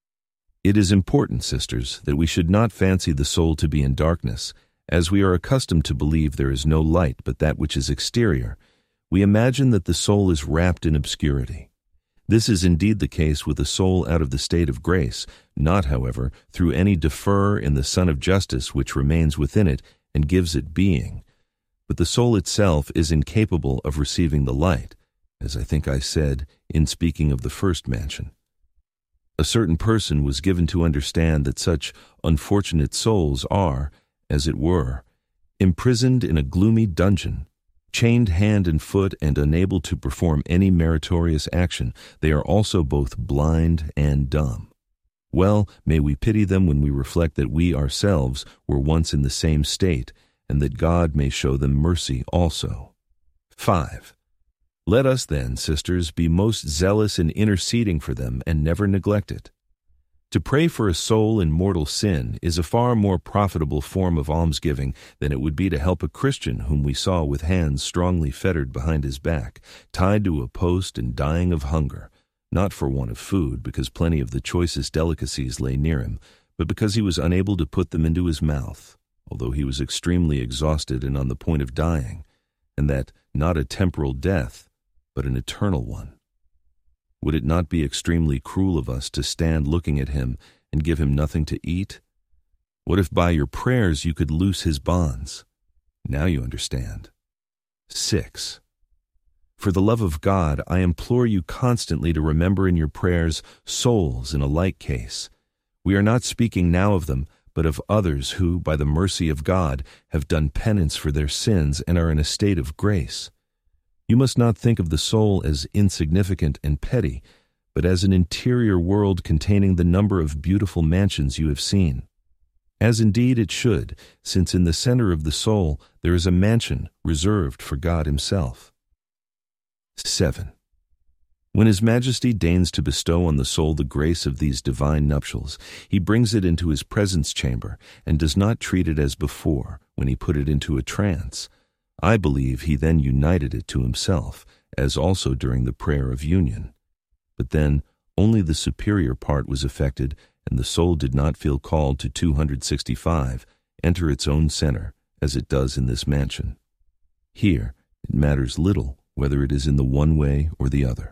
It is important, sisters, that we should not fancy the soul to be in darkness. As we are accustomed to believe there is no light but that which is exterior, we imagine that the soul is wrapped in obscurity. This is indeed the case with a soul out of the state of grace, not, however, through any defer in the Sun of Justice which remains within it and gives it being. But the soul itself is incapable of receiving the light, as I think I said in speaking of the first mansion. A certain person was given to understand that such unfortunate souls are, as it were, imprisoned in a gloomy dungeon, chained hand and foot and unable to perform any meritorious action. They are also both blind and dumb. Well, may we pity them when we reflect that we ourselves were once in the same state, and that God may show them mercy also. five. Let us then, sisters, be most zealous in interceding for them and never neglect it. To pray for a soul in mortal sin is a far more profitable form of almsgiving than it would be to help a Christian whom we saw with hands strongly fettered behind his back, tied to a post and dying of hunger, not for want of food, because plenty of the choicest delicacies lay near him, but because he was unable to put them into his mouth, although he was extremely exhausted and on the point of dying, and that not a temporal death, but an eternal one. Would it not be extremely cruel of us to stand looking at him and give him nothing to eat? What if by your prayers you could loose his bonds? Now you understand. six. For the love of God, I implore you constantly to remember in your prayers souls in a like case. We are not speaking now of them, but of others who, by the mercy of God, have done penance for their sins and are in a state of grace. You must not think of the soul as insignificant and petty, but as an interior world containing the number of beautiful mansions you have seen. As indeed it should, since in the center of the soul there is a mansion reserved for God Himself. seven. When His Majesty deigns to bestow on the soul the grace of these divine nuptials, He brings it into His presence chamber and does not treat it as before, when He put it into a trance. I believe He then united it to Himself, as also during the prayer of union. But then only the superior part was affected, and the soul did not feel called to two hundred sixty-five, enter its own center, as it does in this mansion. Here it matters little whether it is in the one way or the other.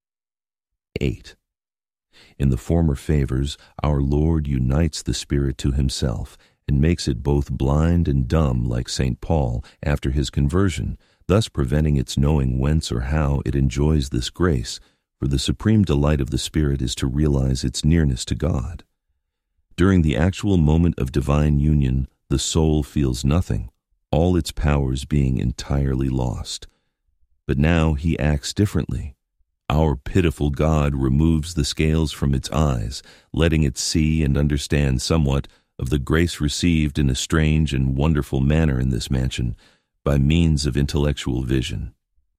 eight. In the former favors, our Lord unites the Spirit to Himself and makes it both blind and dumb like Saint Paul after his conversion, thus preventing its knowing whence or how it enjoys this grace, for the supreme delight of the Spirit is to realize its nearness to God. During the actual moment of divine union, the soul feels nothing, all its powers being entirely lost. But now He acts differently. Our pitiful God removes the scales from its eyes, letting it see and understand somewhat of the grace received in a strange and wonderful manner in this mansion by means of intellectual vision.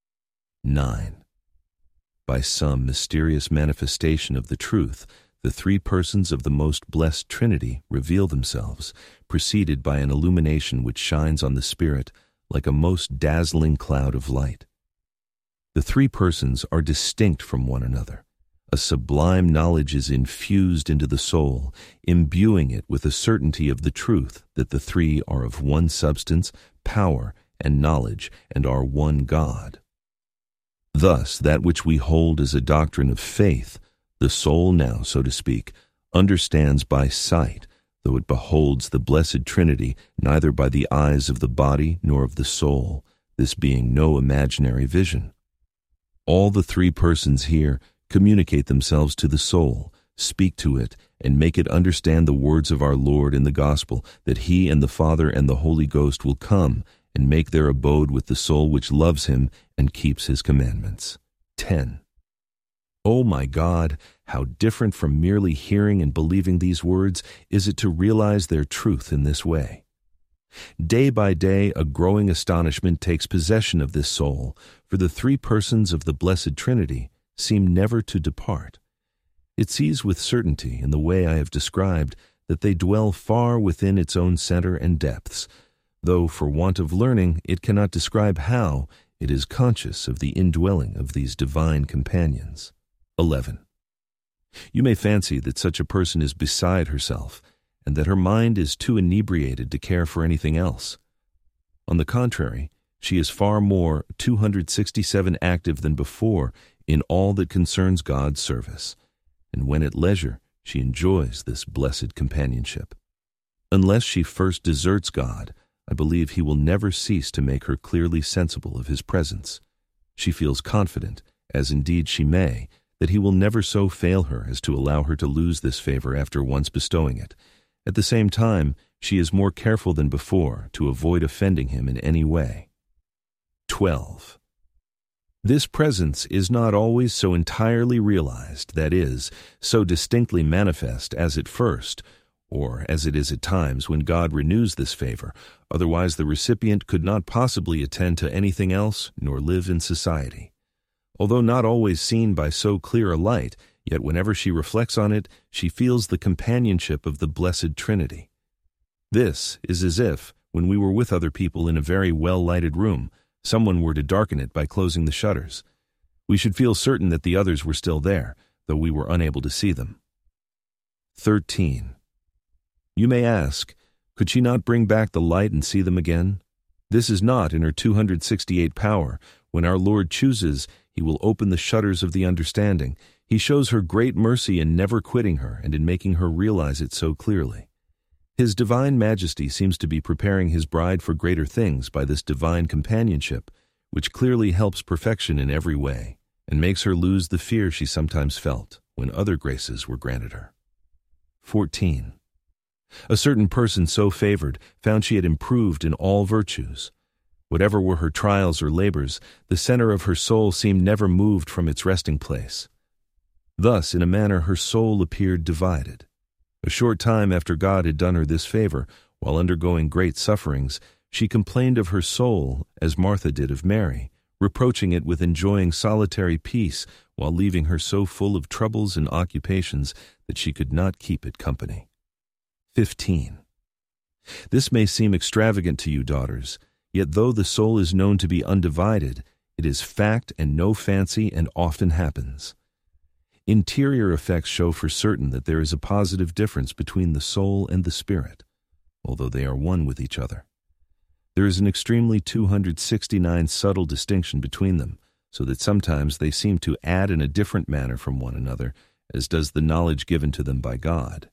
nine. By some mysterious manifestation of the truth, the three persons of the most blessed Trinity reveal themselves, preceded by an illumination which shines on the Spirit like a most dazzling cloud of light. The three persons are distinct from one another. A sublime knowledge is infused into the soul, imbuing it with a certainty of the truth that the three are of one substance, power, and knowledge, and are one God. Thus, that which we hold as a doctrine of faith, the soul now, so to speak, understands by sight, though it beholds the blessed Trinity neither by the eyes of the body nor of the soul, this being no imaginary vision. All the three persons here communicate themselves to the soul, speak to it, and make it understand the words of our Lord in the Gospel, that He and the Father and the Holy Ghost will come and make their abode with the soul which loves Him and keeps His commandments. ten. O my God, how different from merely hearing and believing these words is it to realize their truth in this way. Day by day, a growing astonishment takes possession of this soul, for the three persons of the Blessed Trinity seem never to depart. It sees with certainty, in the way I have described, that they dwell far within its own center and depths, though for want of learning it cannot describe how it is conscious of the indwelling of these divine companions. eleven. You may fancy that such a person is beside herself, and that her mind is too inebriated to care for anything else. On the contrary, she is far more two hundred sixty-seven active than before in all that concerns God's service, and when at leisure she enjoys this blessed companionship. Unless she first deserts God, I believe He will never cease to make her clearly sensible of His presence. She feels confident, as indeed she may, that He will never so fail her as to allow her to lose this favor after once bestowing it. At the same time, she is more careful than before to avoid offending Him in any way. twelve. This presence is not always so entirely realized, that is, so distinctly manifest as at first, or as it is at times when God renews this favor, otherwise the recipient could not possibly attend to anything else nor live in society. Although not always seen by so clear a light, yet whenever she reflects on it, she feels the companionship of the Blessed Trinity. This is as if, when we were with other people in a very well-lighted room, someone were to darken it by closing the shutters. We should feel certain that the others were still there, though we were unable to see them. thirteen. You may ask, could she not bring back the light and see them again? This is not in her two hundred sixty-eight power. When our Lord chooses, He will open the shutters of the understanding. He shows her great mercy in never quitting her and in making her realize it so clearly. His divine majesty seems to be preparing His bride for greater things by this divine companionship, which clearly helps perfection in every way, and makes her lose the fear she sometimes felt when other graces were granted her. fourteen. A certain person so favored found she had improved in all virtues. Whatever were her trials or labors, the center of her soul seemed never moved from its resting place. Thus, in a manner, her soul appeared divided. A short time after God had done her this favor, while undergoing great sufferings, she complained of her soul, as Martha did of Mary, reproaching it with enjoying solitary peace while leaving her so full of troubles and occupations that she could not keep it company. fifteen. This may seem extravagant to you, daughters, yet though the soul is known to be undivided, it is fact and no fancy and often happens. Interior effects show for certain that there is a positive difference between the soul and the spirit, although they are one with each other. There is an extremely two hundred sixty-nine subtle distinction between them, so that sometimes they seem to add in a different manner from one another, as does the knowledge given to them by God.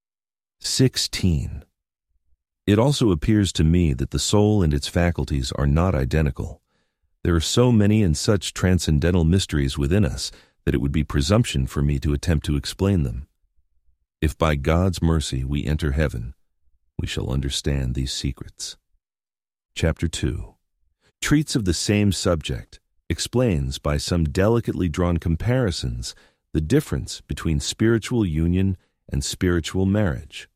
sixteen. It also appears to me that the soul and its faculties are not identical. There are so many and such transcendental mysteries within us that it would be presumption for me to attempt to explain them. If by God's mercy we enter heaven, we shall understand these secrets. Chapter two treats of the same subject, explains by some delicately drawn comparisons the difference between spiritual union and spiritual marriage.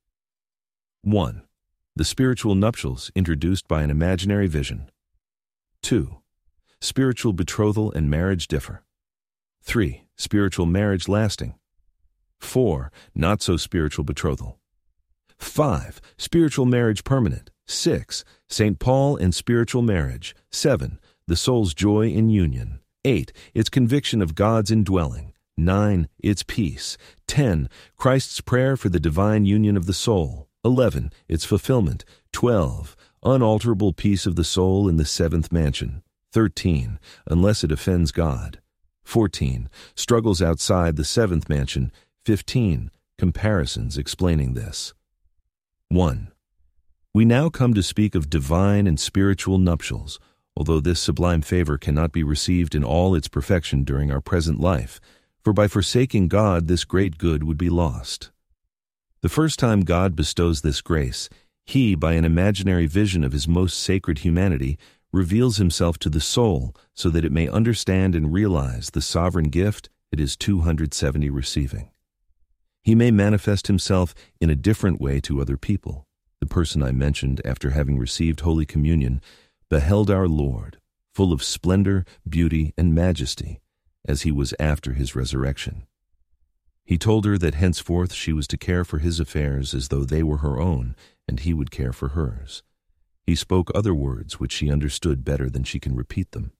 one. The spiritual nuptials introduced by an imaginary vision. two. Spiritual betrothal and marriage differ. three. Spiritual marriage lasting. four. Not so spiritual betrothal. five. Spiritual marriage permanent. six. Saint Paul and spiritual marriage. seven. The soul's joy in union. eight. Its conviction of God's indwelling. nine. Its peace. ten. Christ's prayer for the divine union of the soul. eleven. Its fulfillment. twelve. Unalterable peace of the soul in the seventh mansion. thirteen. Unless it offends God. fourteen. Struggles outside the seventh mansion. fifteen. Comparisons explaining this. one. We now come to speak of divine and spiritual nuptials, although this sublime favor cannot be received in all its perfection during our present life, for by forsaking God this great good would be lost. The first time God bestows this grace, He, by an imaginary vision of His most sacred humanity, reveals Himself to the soul so that it may understand and realize the sovereign gift it is two hundred seventy receiving. He may manifest Himself in a different way to other people. The person I mentioned, after having received Holy Communion, beheld our Lord, full of splendor, beauty, and majesty, as He was after His resurrection. He told her that henceforth she was to care for His affairs as though they were her own, and He would care for hers. He spoke other words which she understood better than she can repeat them.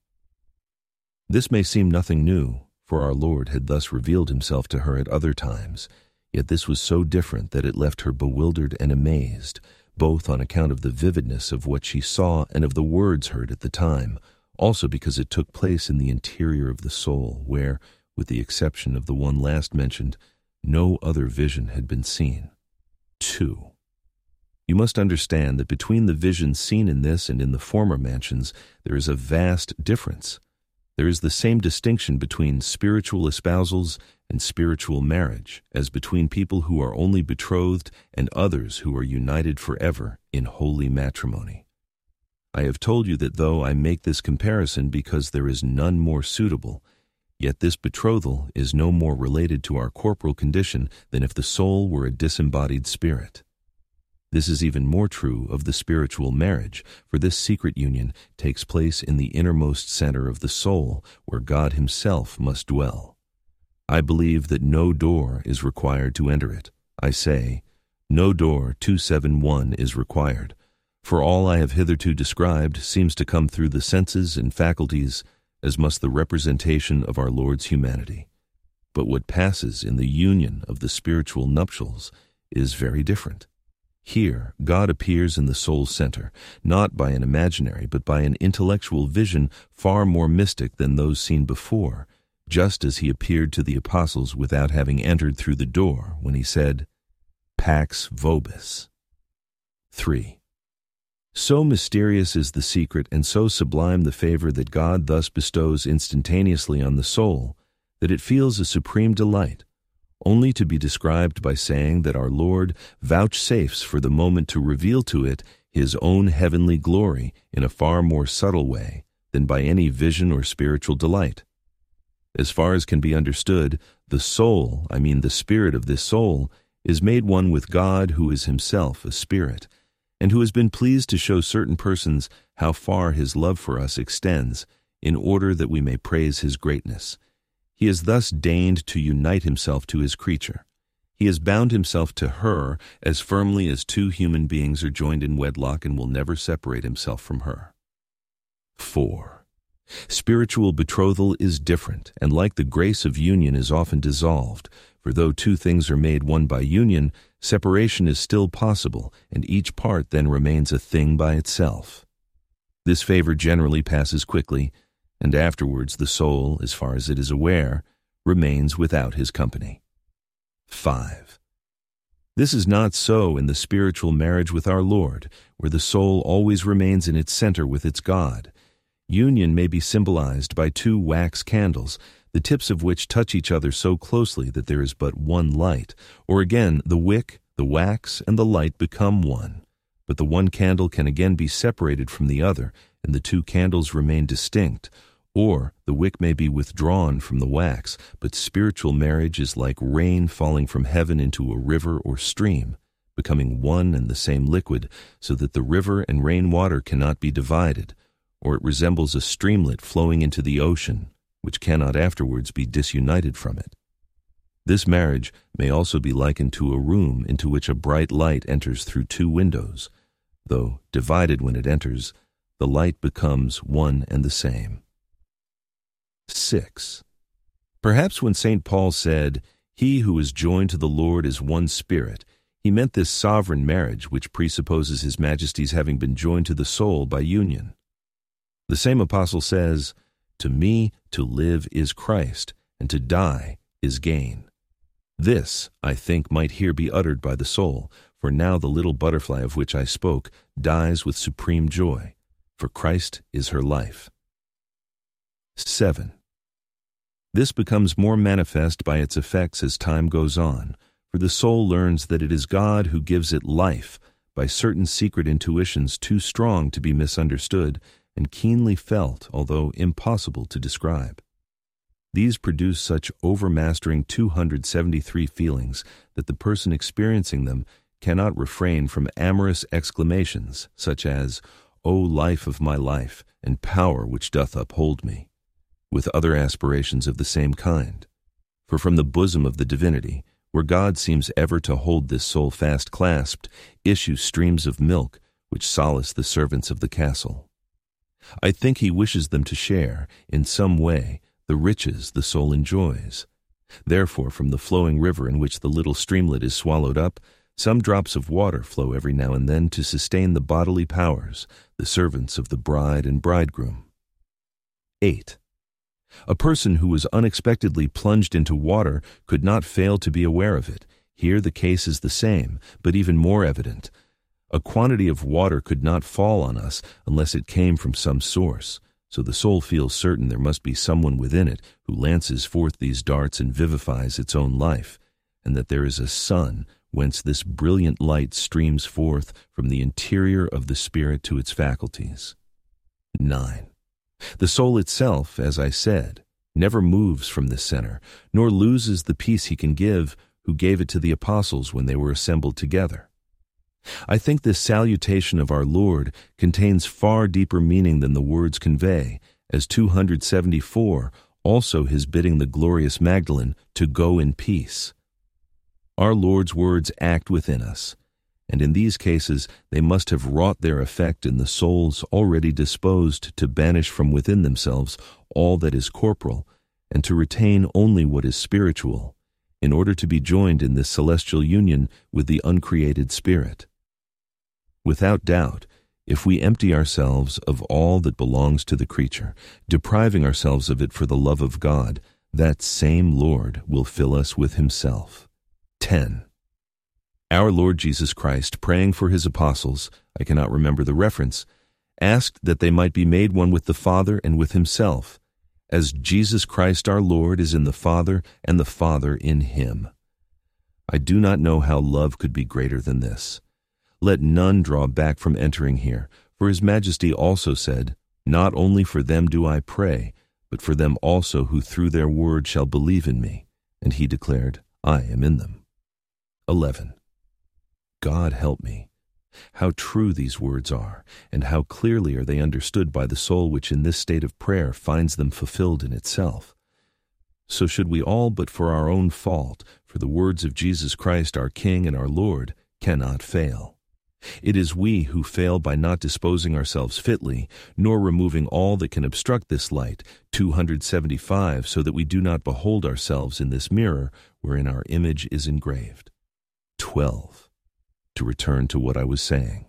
This may seem nothing new, for our Lord had thus revealed Himself to her at other times, yet this was so different that it left her bewildered and amazed, both on account of the vividness of what she saw and of the words heard at the time, also because it took place in the interior of the soul, where, with the exception of the one last mentioned, no other vision had been seen. two. You must understand that between the visions seen in this and in the former mansions, there is a vast difference. There is the same distinction between spiritual espousals and spiritual marriage, as between people who are only betrothed and others who are united forever in holy matrimony. I have told you that though I make this comparison because there is none more suitable, yet this betrothal is no more related to our corporal condition than if the soul were a disembodied spirit. This is even more true of the spiritual marriage, for this secret union takes place in the innermost center of the soul, where God Himself must dwell. I believe that no door is required to enter it. I say, no door two seventy-one is required, for all I have hitherto described seems to come through the senses and faculties, as must the representation of our Lord's humanity. But what passes in the union of the spiritual nuptials is very different. Here, God appears in the soul's center, not by an imaginary, but by an intellectual vision far more mystic than those seen before, just as He appeared to the apostles without having entered through the door when He said, Pax vobis. three. So mysterious is the secret and so sublime the favor that God thus bestows instantaneously on the soul, that it feels a supreme delight, only to be described by saying that our Lord vouchsafes for the moment to reveal to it His own heavenly glory in a far more subtle way than by any vision or spiritual delight. As far as can be understood, the soul, I mean the spirit of this soul, is made one with God, who is Himself a spirit, and who has been pleased to show certain persons how far His love for us extends, in order that we may praise His greatness. He has thus deigned to unite Himself to His creature. He has bound Himself to her as firmly as two human beings are joined in wedlock, and will never separate Himself from her. four. Spiritual betrothal is different, and like the grace of union is often dissolved, for though two things are made one by union, separation is still possible, and each part then remains a thing by itself. This favor generally passes quickly, and afterwards the soul, as far as it is aware, remains without His company. five. This is not so in the spiritual marriage with our Lord, where the soul always remains in its center with its God. Union may be symbolized by two wax candles, the tips of which touch each other so closely that there is but one light, or again, the wick, the wax, and the light become one. But the one candle can again be separated from the other, and the two candles remain distinct, or the wick may be withdrawn from the wax, but spiritual marriage is like rain falling from heaven into a river or stream, becoming one and the same liquid, so that the river and rainwater cannot be divided, or it resembles a streamlet flowing into the ocean, which cannot afterwards be disunited from it. This marriage may also be likened to a room into which a bright light enters through two windows. Though divided when it enters, the light becomes one and the same. six. Perhaps when Saint Paul said, "He who is joined to the Lord is one spirit," he meant this sovereign marriage which presupposes His Majesty's having been joined to the soul by union. The same apostle says, "To me to live is Christ, and to die is gain." This, I think, might here be uttered by the soul, for now the little butterfly of which I spoke dies with supreme joy, for Christ is her life. seven. This becomes more manifest by its effects as time goes on, for the soul learns that it is God who gives it life by certain secret intuitions too strong to be misunderstood and keenly felt, although impossible to describe. These produce such overmastering two hundred seventy-three feelings that the person experiencing them cannot refrain from amorous exclamations such as, "O life of my life, and power which doth uphold me," with other aspirations of the same kind. For from the bosom of the divinity, where God seems ever to hold this soul fast clasped, issue streams of milk which solace the servants of the castle. I think He wishes them to share, in some way, the riches the soul enjoys. Therefore, from the flowing river in which the little streamlet is swallowed up, some drops of water flow every now and then to sustain the bodily powers, the servants of the bride and bridegroom. eight. A person who was unexpectedly plunged into water could not fail to be aware of it. Here the case is the same, but even more evident. A quantity of water could not fall on us unless it came from some source, so the soul feels certain there must be someone within it who lances forth these darts and vivifies its own life, and that there is a sun whence this brilliant light streams forth from the interior of the spirit to its faculties. nine. The soul itself, as I said, never moves from this center, nor loses the peace He can give, who gave it to the apostles when they were assembled together. I think this salutation of our Lord contains far deeper meaning than the words convey, as two hundred seventy-four, also His bidding the glorious Magdalene to go in peace. Our Lord's words act within us, and in these cases they must have wrought their effect in the souls already disposed to banish from within themselves all that is corporal, and to retain only what is spiritual, in order to be joined in this celestial union with the uncreated Spirit. Without doubt, if we empty ourselves of all that belongs to the creature, depriving ourselves of it for the love of God, that same Lord will fill us with Himself. ten. Our Lord Jesus Christ, praying for His apostles, I cannot remember the reference, asked that they might be made one with the Father and with Himself, as Jesus Christ our Lord is in the Father and the Father in Him. I do not know how love could be greater than this. Let none draw back from entering here, for his majesty also said, Not only for them do I pray, but for them also who through their word shall believe in me. And he declared, I am in them. eleven. God help me. How true these words are, and how clearly are they understood by the soul which in this state of prayer finds them fulfilled in itself. So should we all, but for our own fault, for the words of Jesus Christ our King and our Lord, cannot fail. It is we who fail by not disposing ourselves fitly, nor removing all that can obstruct this light, two hundred seventy-five, so that we do not behold ourselves in this mirror wherein our image is engraved. twelve. To return to what I was saying.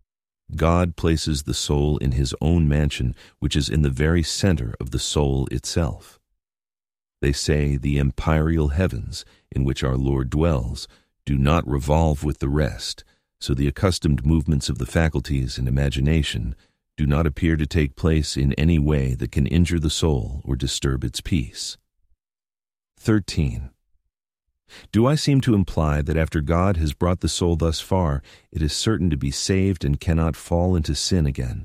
God places the soul in his own mansion, which is in the very center of the soul itself. They say the empyreal heavens, in which our Lord dwells, do not revolve with the rest, so the accustomed movements of the faculties and imagination do not appear to take place in any way that can injure the soul or disturb its peace. thirteen. Do I seem to imply that after God has brought the soul thus far, it is certain to be saved and cannot fall into sin again?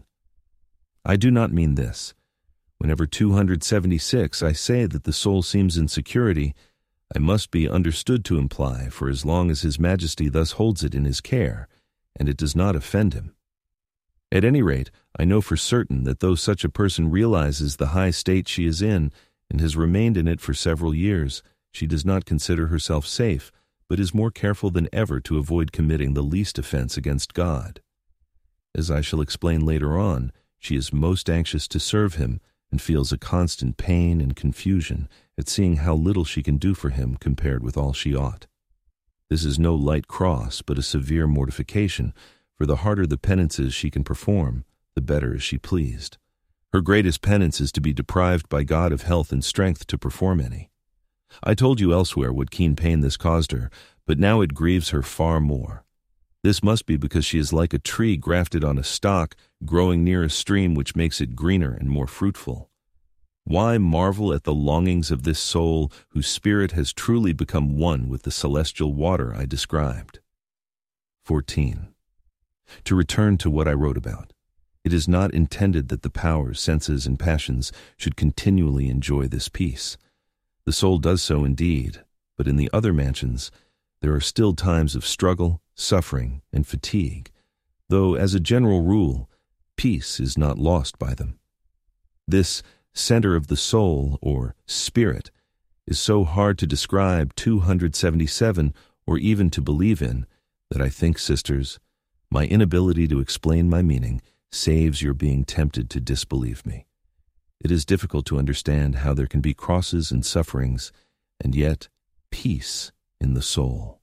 I do not mean this. Whenever two hundred seventy-six I say that the soul seems in security, I must be understood to imply for as long as His Majesty thus holds it in His care, and it does not offend Him. At any rate, I know for certain that though such a person realizes the high state she is in, and has remained in it for several years, she does not consider herself safe, but is more careful than ever to avoid committing the least offense against God. As I shall explain later on, she is most anxious to serve Him, and feels a constant pain and confusion at seeing how little she can do for Him compared with all she ought. This is no light cross, but a severe mortification, for the harder the penances she can perform, the better is she pleased. Her greatest penance is to be deprived by God of health and strength to perform any. I told you elsewhere what keen pain this caused her, but now it grieves her far more. This must be because she is like a tree grafted on a stock, growing near a stream which makes it greener and more fruitful. Why marvel at the longings of this soul whose spirit has truly become one with the celestial water I described? fourteen. To return to what I wrote about, it is not intended that the powers, senses, and passions should continually enjoy this peace. The soul does so indeed, but in the other mansions there are still times of struggle, suffering, and fatigue, though as a general rule, peace is not lost by them. This center of the soul, or spirit, is so hard to describe two hundred seventy-seven, or even to believe in, that I think, sisters, my inability to explain my meaning saves your being tempted to disbelieve me. It is difficult to understand how there can be crosses and sufferings, and yet peace in the soul.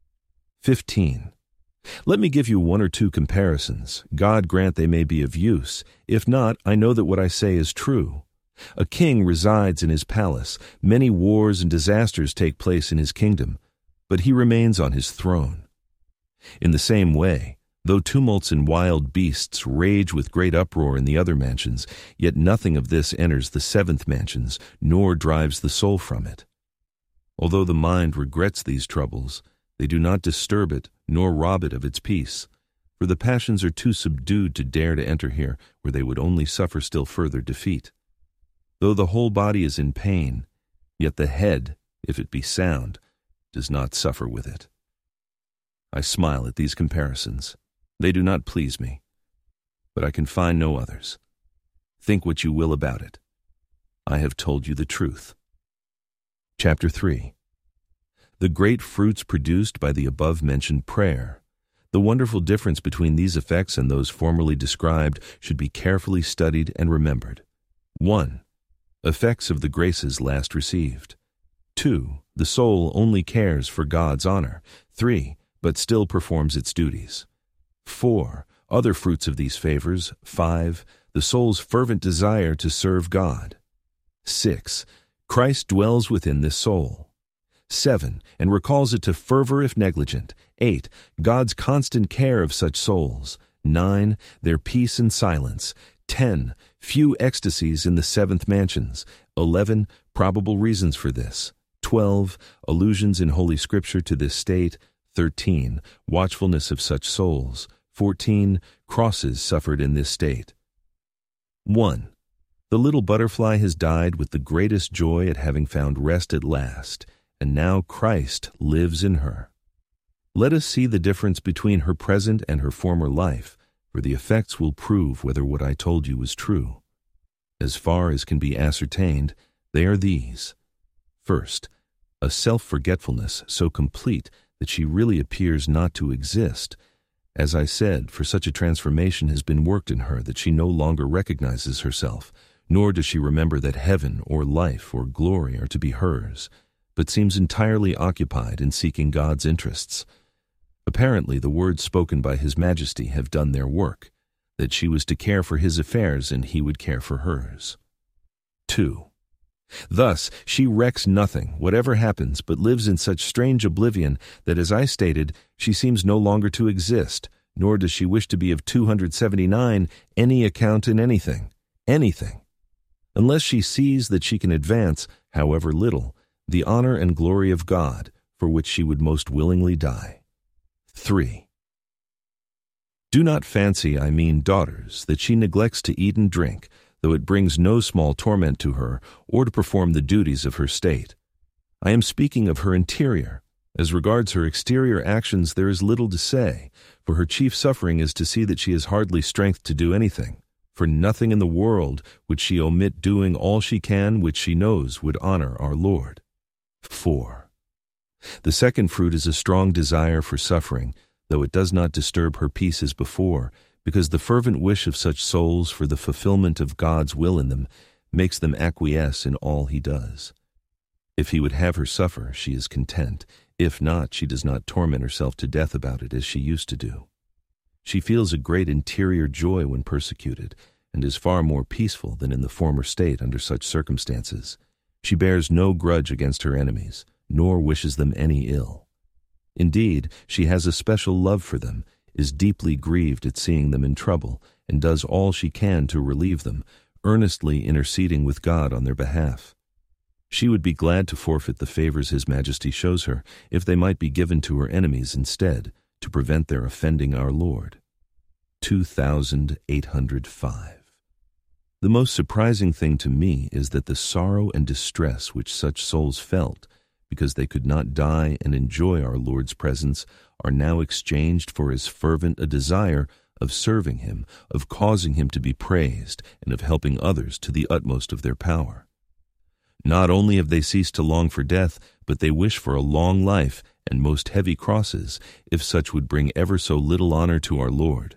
fifteen. Let me give you one or two comparisons. God grant they may be of use. If not, I know that what I say is true. A king resides in his palace. Many wars and disasters take place in his kingdom, but he remains on his throne. In the same way, though tumults and wild beasts rage with great uproar in the other mansions, yet nothing of this enters the seventh mansions, nor drives the soul from it. Although the mind regrets these troubles, they do not disturb it, nor rob it of its peace, for the passions are too subdued to dare to enter here, where they would only suffer still further defeat. Though the whole body is in pain, yet the head, if it be sound, does not suffer with it. I smile at these comparisons. They do not please me, but I can find no others. Think what you will about it. I have told you the truth. Chapter three. The great fruits produced by the above-mentioned prayer. The wonderful difference between these effects and those formerly described should be carefully studied and remembered. one. Effects of the graces last received. two. The soul only cares for God's honor. three. But still performs its duties. four. Other fruits of these favors. five. The soul's fervent desire to serve God. six. Christ dwells within this soul. seven. And recalls it to fervor if negligent. eight. God's constant care of such souls. nine. Their peace and silence. ten. Few ecstasies in the seventh mansions. eleven. Probable reasons for this. twelve. Allusions in Holy Scripture to this state. thirteen. Watchfulness of such souls. fourteen. Crosses suffered in this state. one. The little butterfly has died with the greatest joy at having found rest at last, and now Christ lives in her. Let us see the difference between her present and her former life, for the effects will prove whether what I told you was true. As far as can be ascertained, they are these. First, a self-forgetfulness so complete that she really appears not to exist. As I said, for such a transformation has been worked in her that she no longer recognizes herself, nor does she remember that heaven or life or glory are to be hers, but seems entirely occupied in seeking God's interests. Apparently, the words spoken by His Majesty have done their work, that she was to care for His affairs and He would care for hers. two. Thus, she recks nothing, whatever happens, but lives in such strange oblivion that, as I stated, she seems no longer to exist, nor does she wish to be of two hundred seventy-nine any account in anything, anything, unless she sees that she can advance, however little, the honor and glory of God, for which she would most willingly die. three. Do not fancy, I mean daughters, that she neglects to eat and drink, though it brings no small torment to her, or to perform the duties of her state. I am speaking of her interior. As regards her exterior actions, there is little to say, for her chief suffering is to see that she has hardly strength to do anything. For nothing in the world would she omit doing all she can which she knows would honor our Lord. four. The second fruit is a strong desire for suffering, though it does not disturb her peace as before, because the fervent wish of such souls for the fulfillment of God's will in them makes them acquiesce in all He does. If He would have her suffer, she is content. If not, she does not torment herself to death about it as she used to do. She feels a great interior joy when persecuted, and is far more peaceful than in the former state under such circumstances. She bears no grudge against her enemies, nor wishes them any ill. Indeed, she has a special love for them, is deeply grieved at seeing them in trouble, and does all she can to relieve them, earnestly interceding with God on their behalf. She would be glad to forfeit the favors His Majesty shows her, if they might be given to her enemies instead, to prevent their offending our Lord. two thousand eight hundred five. The most surprising thing to me is that the sorrow and distress which such souls felt, because they could not die and enjoy our Lord's presence, are now exchanged for as fervent a desire of serving Him, of causing Him to be praised, and of helping others to the utmost of their power. Not only have they ceased to long for death, but they wish for a long life and most heavy crosses, if such would bring ever so little honor to our Lord.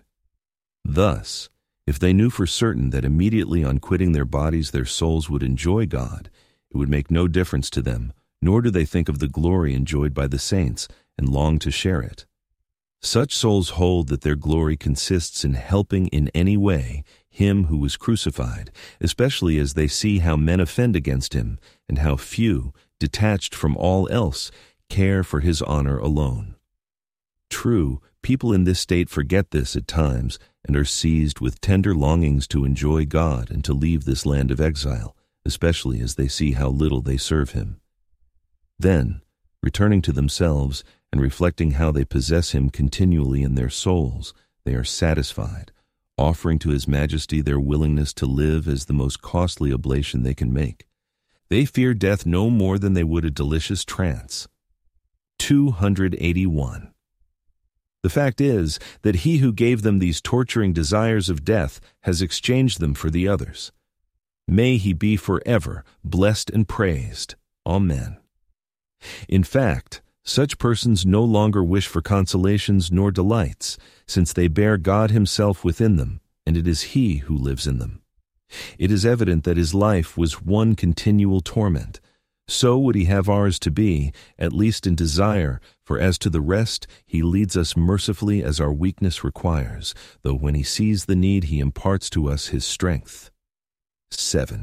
Thus, if they knew for certain that immediately on quitting their bodies their souls would enjoy God, it would make no difference to them, nor do they think of the glory enjoyed by the saints, and long to share it. Such souls hold that their glory consists in helping in any way Him who was crucified, especially as they see how men offend against Him, and how few, detached from all else, care for His honor alone. True, people in this state forget this at times, and are seized with tender longings to enjoy God and to leave this land of exile, especially as they see how little they serve Him. Then, returning to themselves, and reflecting how they possess Him continually in their souls, they are satisfied, offering to His Majesty their willingness to live as the most costly oblation they can make. They fear death no more than they would a delicious trance. two hundred eighty-one. The fact is that He who gave them these torturing desires of death has exchanged them for the others. May He be forever blessed and praised. Amen. In fact, such persons no longer wish for consolations nor delights, since they bear God Himself within them, and it is He who lives in them. It is evident that His life was one continual torment. So would He have ours to be, at least in desire, for as to the rest, He leads us mercifully as our weakness requires, though when He sees the need, He imparts to us His strength. seven.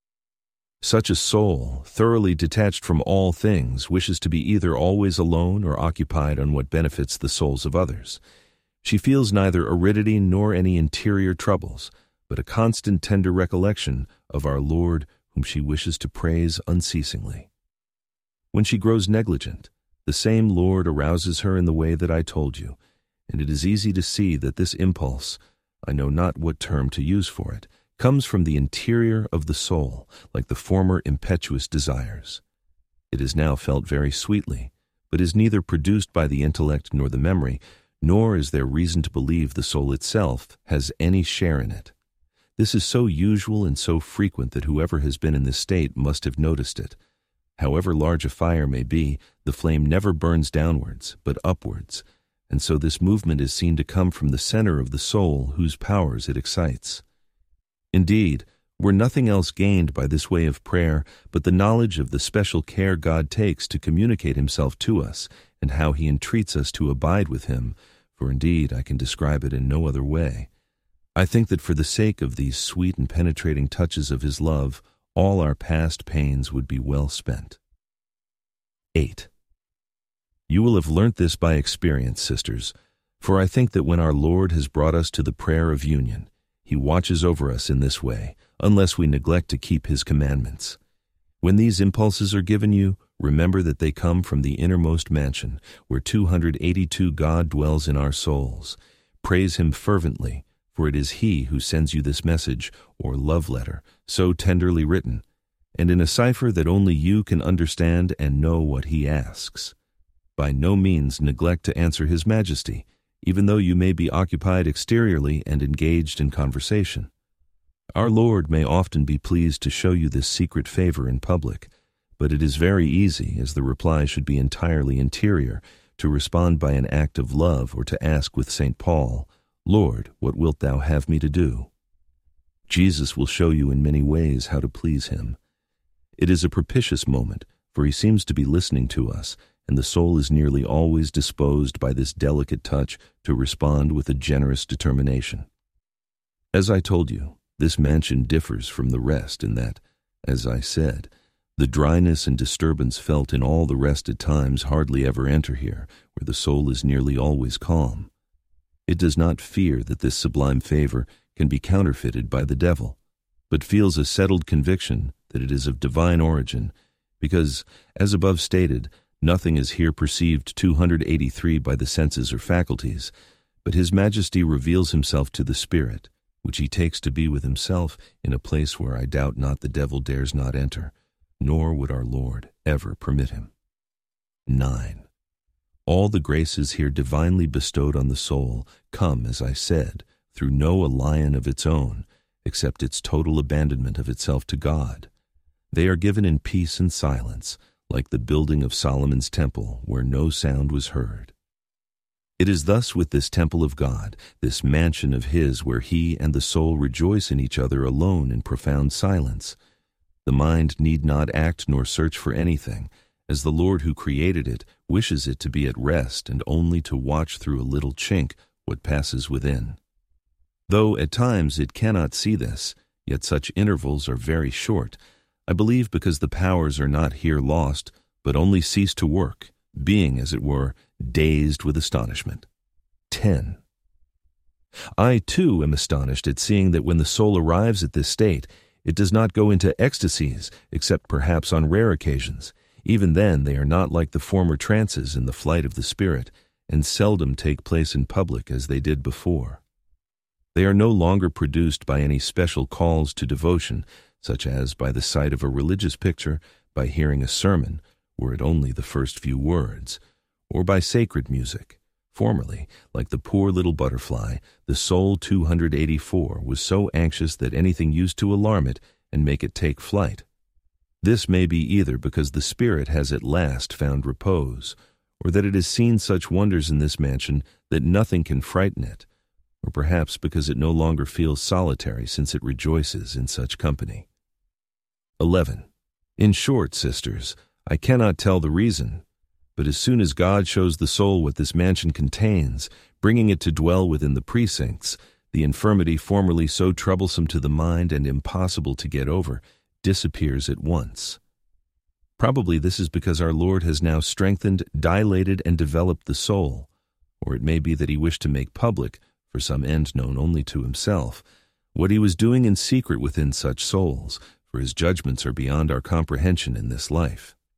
Such a soul, thoroughly detached from all things, wishes to be either always alone or occupied on what benefits the souls of others. She feels neither aridity nor any interior troubles, but a constant tender recollection of our Lord, whom she wishes to praise unceasingly. When she grows negligent, the same Lord arouses her in the way that I told you, and it is easy to see that this impulse, I know not what term to use for it, comes from the interior of the soul, like the former impetuous desires. It is now felt very sweetly, but is neither produced by the intellect nor the memory, nor is there reason to believe the soul itself has any share in it. This is so usual and so frequent that whoever has been in this state must have noticed it. However large a fire may be, the flame never burns downwards, but upwards, and so this movement is seen to come from the center of the soul whose powers it excites. Indeed, were nothing else gained by this way of prayer but the knowledge of the special care God takes to communicate himself to us, and how he entreats us to abide with him, for indeed I can describe it in no other way, I think that for the sake of these sweet and penetrating touches of his love, all our past pains would be well spent. eight. You will have learnt this by experience, sisters, for I think that when our Lord has brought us to the prayer of union, he watches over us in this way, unless we neglect to keep his commandments. When these impulses are given you, remember that they come from the innermost mansion, where two hundred eighty-two God dwells in our souls. Praise him fervently, for it is he who sends you this message, or love letter, so tenderly written, and in a cipher that only you can understand and know what he asks. By no means neglect to answer his majesty, even though you may be occupied exteriorly and engaged in conversation. Our Lord may often be pleased to show you this secret favor in public, but it is very easy, as the reply should be entirely interior, to respond by an act of love or to ask with Saint Paul, Lord, what wilt thou have me to do? Jesus will show you in many ways how to please him. It is a propitious moment, for he seems to be listening to us, and the soul is nearly always disposed by this delicate touch to respond with a generous determination. As I told you, this mansion differs from the rest in that, as I said, the dryness and disturbance felt in all the rest at times hardly ever enter here, where the soul is nearly always calm. It does not fear that this sublime favor can be counterfeited by the devil, but feels a settled conviction that it is of divine origin, because, as above stated, nothing is here perceived two hundred eighty-three by the senses or faculties, but his majesty reveals himself to the spirit, which he takes to be with himself in a place where I doubt not the devil dares not enter, nor would our Lord ever permit him. nine. All the graces here divinely bestowed on the soul come, as I said, through no alliance of its own, except its total abandonment of itself to God. They are given in peace and silence, like the building of Solomon's temple, where no sound was heard. It is thus with this temple of God, this mansion of his, where he and the soul rejoice in each other alone in profound silence. The mind need not act nor search for anything, as the Lord who created it wishes it to be at rest and only to watch through a little chink what passes within. Though at times it cannot see this, yet such intervals are very short, I believe because the powers are not here lost, but only cease to work, being, as it were, dazed with astonishment. ten. I, too, am astonished at seeing that when the soul arrives at this state, it does not go into ecstasies, except perhaps on rare occasions. Even then they are not like the former trances in the flight of the spirit, and seldom take place in public as they did before. They are no longer produced by any special calls to devotion, such as by the sight of a religious picture, by hearing a sermon, were it only the first few words, or by sacred music. Formerly, like the poor little butterfly, the soul two hundred eighty-four was so anxious that anything used to alarm it and make it take flight. This may be either because the spirit has at last found repose, or that it has seen such wonders in this mansion that nothing can frighten it, or perhaps because it no longer feels solitary since it rejoices in such company. eleven. In short, sisters, I cannot tell the reason, but as soon as God shows the soul what this mansion contains, bringing it to dwell within the precincts, the infirmity formerly so troublesome to the mind and impossible to get over disappears at once. Probably this is because our Lord has now strengthened, dilated, and developed the soul, or it may be that he wished to make public, for some end known only to himself, what he was doing in secret within such souls, for his judgments are beyond our comprehension in this life.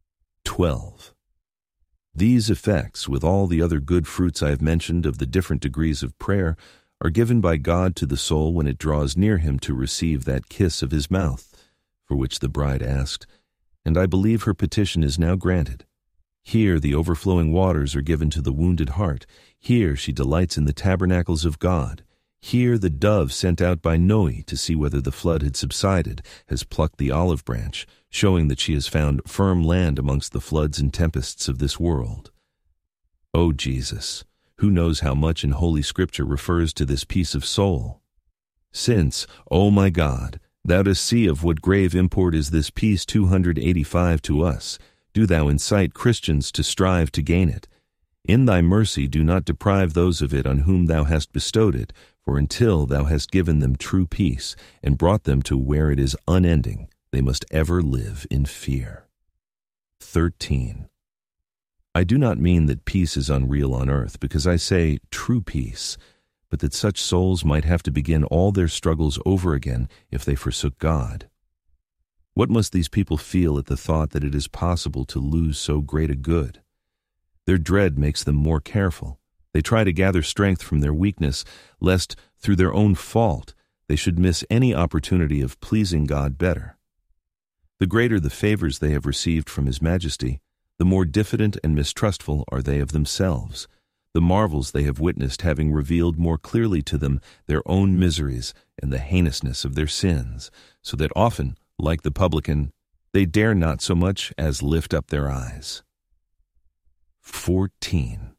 twelve. These effects, with all the other good fruits I have mentioned of the different degrees of prayer, are given by God to the soul when it draws near him to receive that kiss of his mouth, for which the bride asked, and I believe her petition is now granted. Here the overflowing waters are given to the wounded heart. Here she delights in the tabernacles of God. Here the dove sent out by Noe to see whether the flood had subsided has plucked the olive branch, showing that she has found firm land amongst the floods and tempests of this world. O Jesus, who knows how much in Holy Scripture refers to this peace of soul? Since, O my God, thou dost see of what grave import is this peace two hundred eighty-five to us, do thou incite Christians to strive to gain it. In thy mercy do not deprive those of it on whom thou hast bestowed it, for until thou hast given them true peace, and brought them to where it is unending, they must ever live in fear. thirteen. I do not mean that peace is unreal on earth, because I say true peace, but that such souls might have to begin all their struggles over again if they forsook God. What must these people feel at the thought that it is possible to lose so great a good? Their dread makes them more careful. They try to gather strength from their weakness, lest, through their own fault, they should miss any opportunity of pleasing God better. The greater the favors they have received from His Majesty, the more diffident and mistrustful are they of themselves, the marvels they have witnessed having revealed more clearly to them their own miseries and the heinousness of their sins, so that often, like the publican, they dare not so much as lift up their eyes. fourteen.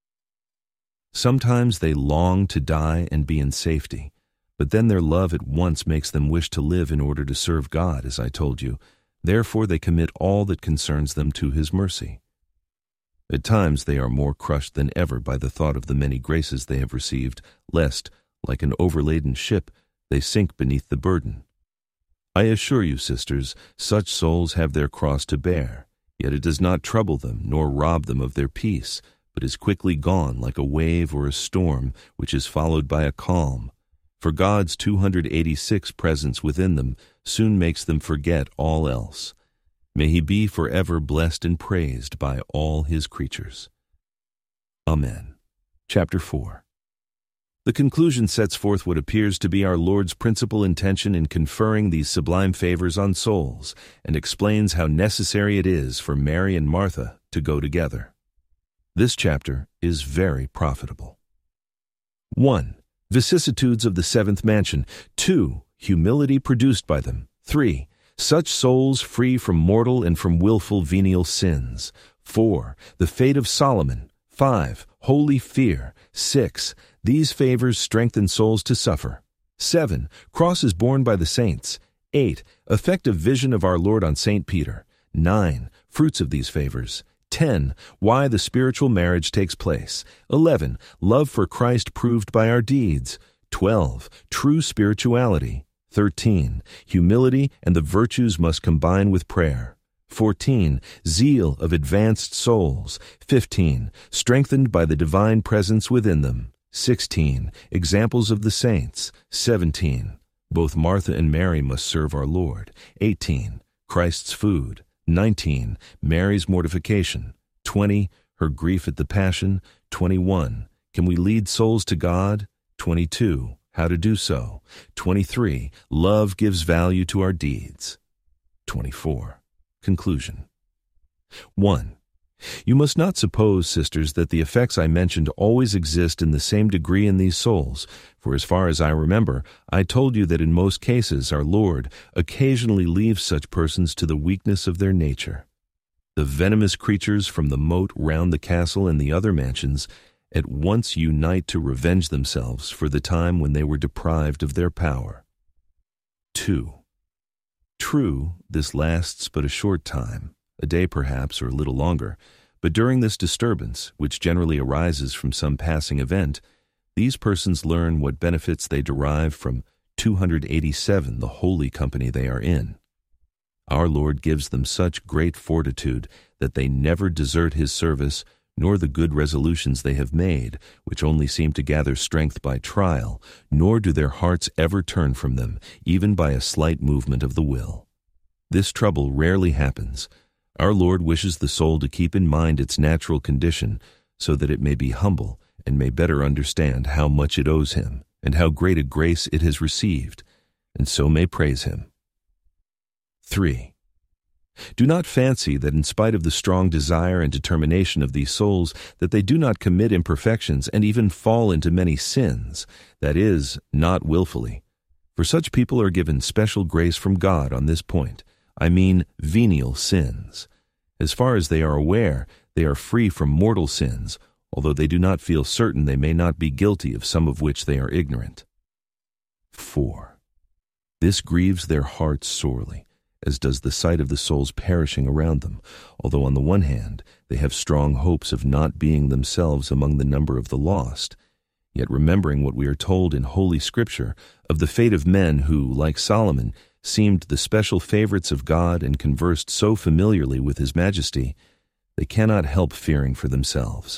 Sometimes they long to die and be in safety, but then their love at once makes them wish to live in order to serve God, as I told you. Therefore they commit all that concerns them to His mercy. At times they are more crushed than ever by the thought of the many graces they have received, lest, like an overladen ship, they sink beneath the burden. I assure you, sisters, such souls have their cross to bear, yet it does not trouble them nor rob them of their peace, but is quickly gone like a wave or a storm which is followed by a calm. For God's two hundred eighty-six presence within them soon makes them forget all else. May He be forever blessed and praised by all His creatures. Amen. Chapter four. The conclusion sets forth what appears to be our Lord's principal intention in conferring these sublime favors on souls, and explains how necessary it is for Mary and Martha to go together. This chapter is very profitable. one. Vicissitudes of the seventh mansion. two. Humility produced by them. three. Such souls free from mortal and from willful venial sins. four. The fate of Solomon. five. Holy fear. six. These favors strengthen souls to suffer. seven. Crosses borne by the saints. eight. Effective vision of our Lord on Saint Peter. nine. Fruits of these favors. ten. Why the spiritual marriage takes place. eleven. Love for Christ proved by our deeds. twelve. True spirituality. thirteen. Humility and the virtues must combine with prayer. fourteen. Zeal of advanced souls. fifteen. Strengthened by the divine presence within them. sixteen. Examples of the saints. seventeen. Both Martha and Mary must serve our Lord. eighteen. Christ's food. nineteen. Mary's mortification. twenty. Her grief at the Passion. twenty-one. Can we lead souls to God? twenty-two. How to do so. twenty-three. Love gives value to our deeds. twenty-four. Conclusion. one. You must not suppose, sisters, that the effects I mentioned always exist in the same degree in these souls, for as far as I remember, I told you that in most cases our Lord occasionally leaves such persons to the weakness of their nature. The venomous creatures from the moat round the castle and the other mansions at once unite to revenge themselves for the time when they were deprived of their power. two. True, this lasts but a short time, a day perhaps, or a little longer, but during this disturbance, which generally arises from some passing event, these persons learn what benefits they derive from two hundred eighty-seven, the holy company they are in. Our Lord gives them such great fortitude that they never desert His service, nor the good resolutions they have made, which only seem to gather strength by trial, nor do their hearts ever turn from them, even by a slight movement of the will. This trouble rarely happens. Our Lord wishes the soul to keep in mind its natural condition so that it may be humble and may better understand how much it owes Him and how great a grace it has received, and so may praise Him. three. Do not fancy that in spite of the strong desire and determination of these souls that they do not commit imperfections and even fall into many sins, that is, not willfully. For such people are given special grace from God on this point. I mean venial sins. As far as they are aware, they are free from mortal sins, although they do not feel certain they may not be guilty of some of which they are ignorant. four. This grieves their hearts sorely, as does the sight of the souls perishing around them, although on the one hand they have strong hopes of not being themselves among the number of the lost, yet remembering what we are told in Holy Scripture of the fate of men who, like Solomon, seemed the special favorites of God and conversed so familiarly with His majesty, they cannot help fearing for themselves.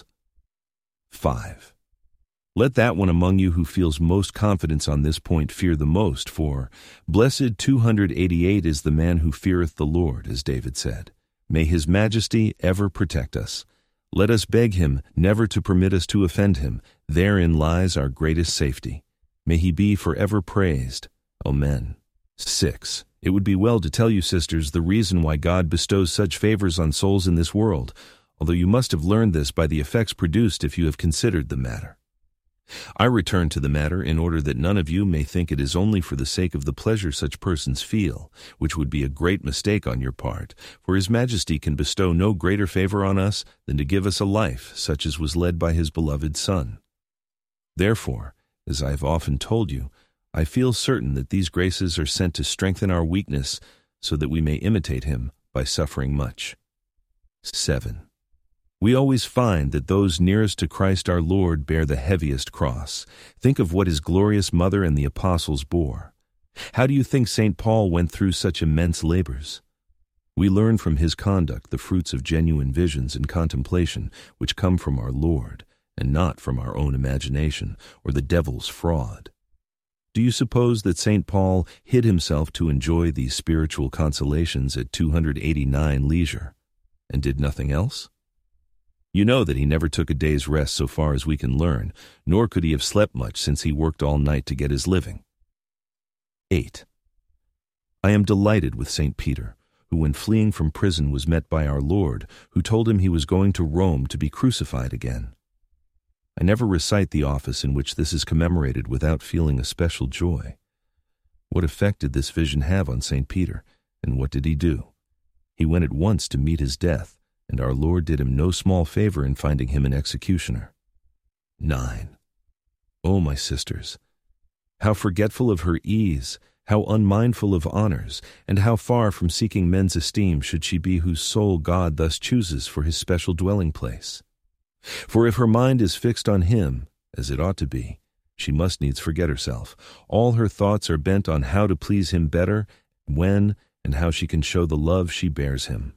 five. Let that one among you who feels most confidence on this point fear the most, for blessed two hundred eighty-eight is the man who feareth the Lord, as David said. May His majesty ever protect us. Let us beg Him never to permit us to offend Him. Therein lies our greatest safety. May He be forever praised. Amen. six. It would be well to tell you, sisters, the reason why God bestows such favors on souls in this world, although you must have learned this by the effects produced if you have considered the matter. I return to the matter in order that none of you may think it is only for the sake of the pleasure such persons feel, which would be a great mistake on your part, for His Majesty can bestow no greater favor on us than to give us a life such as was led by His beloved Son. Therefore, as I have often told you, I feel certain that these graces are sent to strengthen our weakness so that we may imitate Him by suffering much. seven. We always find that those nearest to Christ our Lord bear the heaviest cross. Think of what His glorious mother and the apostles bore. How do you think Saint Paul went through such immense labors? We learn from his conduct the fruits of genuine visions and contemplation which come from our Lord, and not from our own imagination or the devil's fraud. Do you suppose that Saint Paul hid himself to enjoy these spiritual consolations at two hundred eighty-nine leisure, and did nothing else? You know that he never took a day's rest so far as we can learn, nor could he have slept much since he worked all night to get his living. eight. I am delighted with Saint Peter, who when fleeing from prison was met by our Lord, who told him he was going to Rome to be crucified again. I never recite the office in which this is commemorated without feeling a special joy. What effect did this vision have on Saint Peter, and what did he do? He went at once to meet his death, and our Lord did him no small favor in finding him an executioner. nine. O my sisters, how forgetful of her ease, how unmindful of honors, and how far from seeking men's esteem should she be whose soul God thus chooses for His special dwelling place. For if her mind is fixed on Him, as it ought to be, she must needs forget herself. All her thoughts are bent on how to please Him better, when, and how she can show the love she bears Him.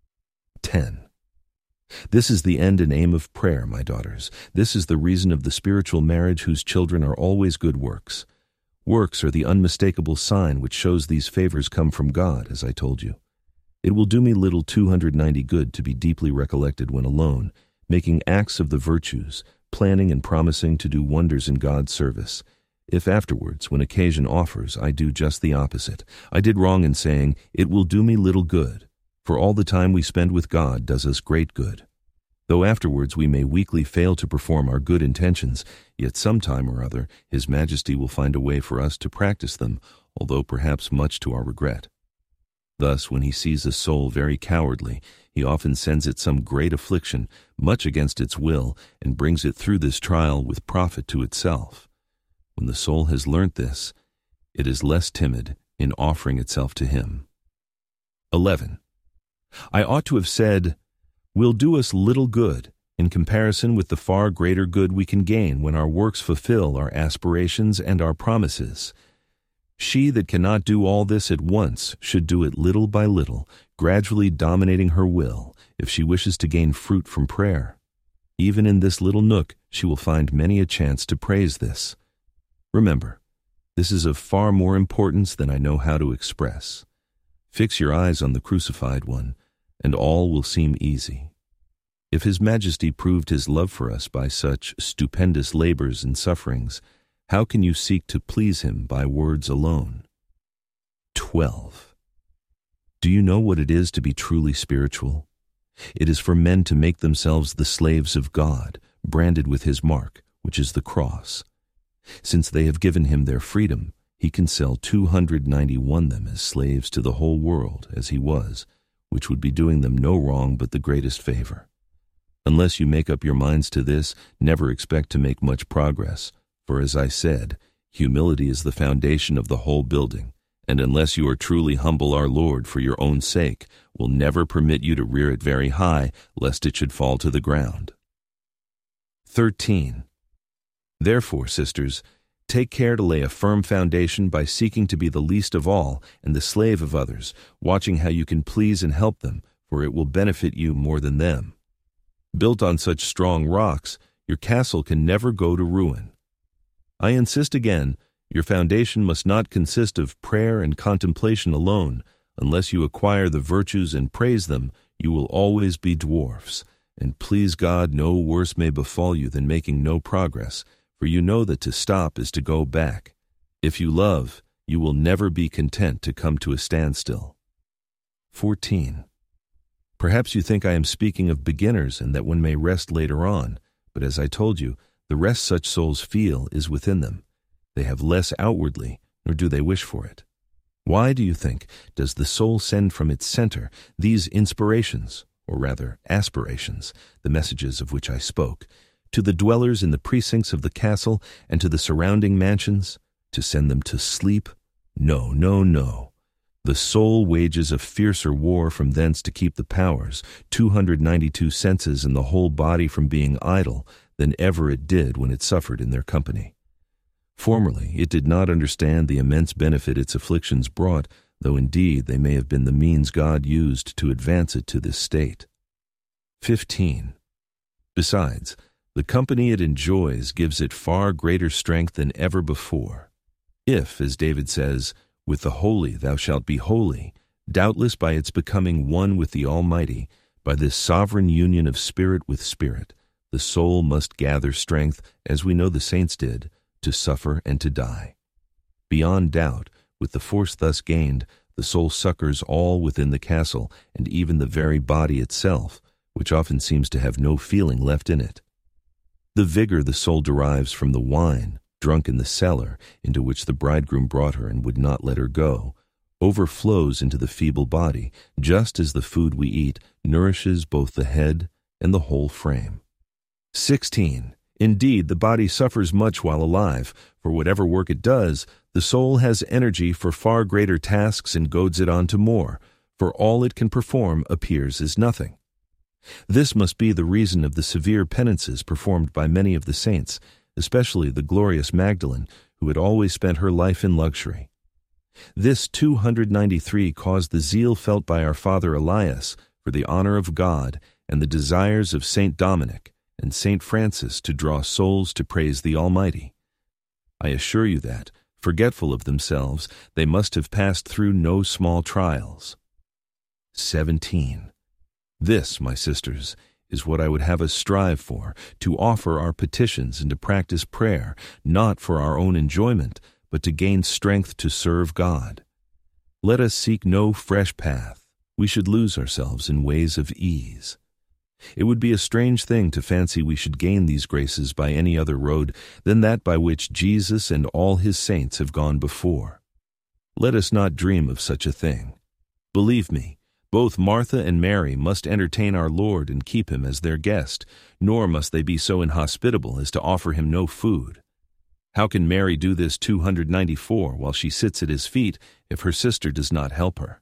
ten. This is the end and aim of prayer, my daughters. This is the reason of the spiritual marriage whose children are always good works. Works are the unmistakable sign which shows these favors come from God, as I told you. It will do me little two hundred ninety good to be deeply recollected when alone, making acts of the virtues, planning and promising to do wonders in God's service. If afterwards, when occasion offers, I do just the opposite, I did wrong in saying, it will do me little good. For all the time we spend with God does us great good. Though afterwards we may weakly fail to perform our good intentions, yet some time or other His Majesty will find a way for us to practice them, although perhaps much to our regret. Thus, when He sees a soul very cowardly, He often sends it some great affliction, much against its will, and brings it through this trial with profit to itself. When the soul has learnt this, it is less timid in offering itself to Him. eleven. I ought to have said, will do us little good in comparison with the far greater good we can gain when our works fulfill our aspirations and our promises. She that cannot do all this at once should do it little by little, gradually dominating her will, if she wishes to gain fruit from prayer. Even in this little nook she will find many a chance to praise this. Remember, this is of far more importance than I know how to express. Fix your eyes on the crucified one, and all will seem easy. If His Majesty proved His love for us by such stupendous labors and sufferings, how can you seek to please Him by words alone? twelve. Do you know what it is to be truly spiritual? It is for men to make themselves the slaves of God, branded with His mark, which is the cross. Since they have given Him their freedom, He can sell two hundred ninety-one them as slaves to the whole world, as He was, which would be doing them no wrong but the greatest favor. Unless you make up your minds to this, never expect to make much progress, for as I said, humility is the foundation of the whole building, and unless you are truly humble, our Lord, for your own sake, will never permit you to rear it very high, lest it should fall to the ground. thirteen. Therefore, sisters, take care to lay a firm foundation by seeking to be the least of all and the slave of others, watching how you can please and help them, for it will benefit you more than them. Built on such strong rocks, your castle can never go to ruin. I insist again, your foundation must not consist of prayer and contemplation alone. Unless you acquire the virtues and praise them, you will always be dwarfs, and please God, no worse may befall you than making no progress, for you know that to stop is to go back. If you love, you will never be content to come to a standstill. fourteen. Perhaps you think I am speaking of beginners and that one may rest later on, but as I told you, the rest such souls feel is within them. They have less outwardly, nor do they wish for it. Why, do you think, does the soul send from its center these inspirations, or rather aspirations, the messages of which I spoke, to the dwellers in the precincts of the castle and to the surrounding mansions, to send them to sleep? No, no, no. The soul wages a fiercer war from thence to keep the powers, two hundred ninety-two senses in the whole body from being idle, than ever it did when it suffered in their company. Formerly it did not understand the immense benefit its afflictions brought, though indeed they may have been the means God used to advance it to this state. fifteen. Besides, the company it enjoys gives it far greater strength than ever before. If, as David says, with the holy thou shalt be holy, doubtless by its becoming one with the Almighty, by this sovereign union of spirit with spirit, the soul must gather strength, as we know the saints did, to suffer and to die. Beyond doubt, with the force thus gained, the soul succors all within the castle, and even the very body itself, which often seems to have no feeling left in it. The vigor the soul derives from the wine, drunk in the cellar, into which the bridegroom brought her and would not let her go, overflows into the feeble body, just as the food we eat nourishes both the head and the whole frame. sixteen. Indeed, the body suffers much while alive. For whatever work it does, the soul has energy for far greater tasks and goads it on to more, for all it can perform appears as nothing. This must be the reason of the severe penances performed by many of the saints, especially the glorious Magdalene, who had always spent her life in luxury. This two hundred ninety-three caused the zeal felt by our Father Elias for the honor of God and the desires of Saint Dominic and Saint Francis to draw souls to praise the Almighty. I assure you that, forgetful of themselves, they must have passed through no small trials. seventeen. This, my sisters, is what I would have us strive for, to offer our petitions and to practice prayer, not for our own enjoyment, but to gain strength to serve God. Let us seek no fresh path. We should lose ourselves in ways of ease. It would be a strange thing to fancy we should gain these graces by any other road than that by which Jesus and all his saints have gone before. Let us not dream of such a thing. Believe me, both Martha and Mary must entertain our Lord and keep him as their guest, nor must they be so inhospitable as to offer him no food. How can Mary do this two hundred ninety-four while she sits at his feet if her sister does not help her?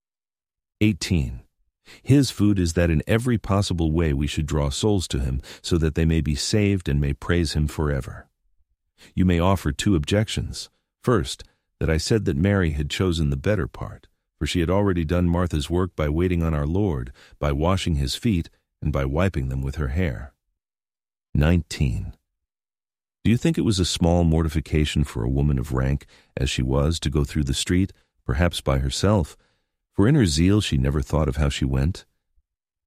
eighteen. His food is that in every possible way we should draw souls to him, so that they may be saved and may praise him forever. You may offer two objections. First, that I said that Mary had chosen the better part, for she had already done Martha's work by waiting on our Lord, by washing his feet, and by wiping them with her hair. nineteen. Do you think it was a small mortification for a woman of rank, as she was, to go through the street, perhaps by herself? For in her zeal she never thought of how she went.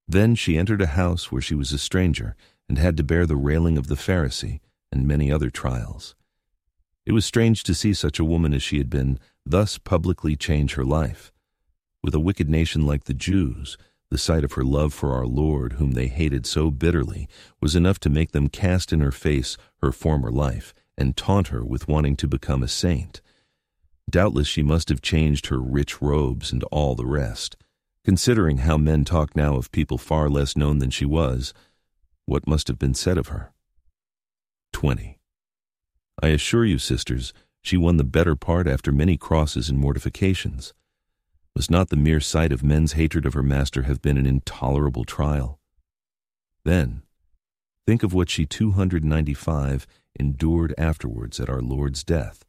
Then she entered a house where she was a stranger and had to bear the railing of the Pharisee and many other trials. It was strange to see such a woman as she had been thus publicly change her life. With a wicked nation like the Jews, the sight of her love for our Lord, whom they hated so bitterly, was enough to make them cast in her face her former life and taunt her with wanting to become a saint. Doubtless she must have changed her rich robes and all the rest. Considering how men talk now of people far less known than she was, what must have been said of her? twenty. I assure you, sisters, she won the better part after many crosses and mortifications. Must not the mere sight of men's hatred of her master have been an intolerable trial? Then, think of what she two hundred ninety-five endured afterwards at our Lord's death.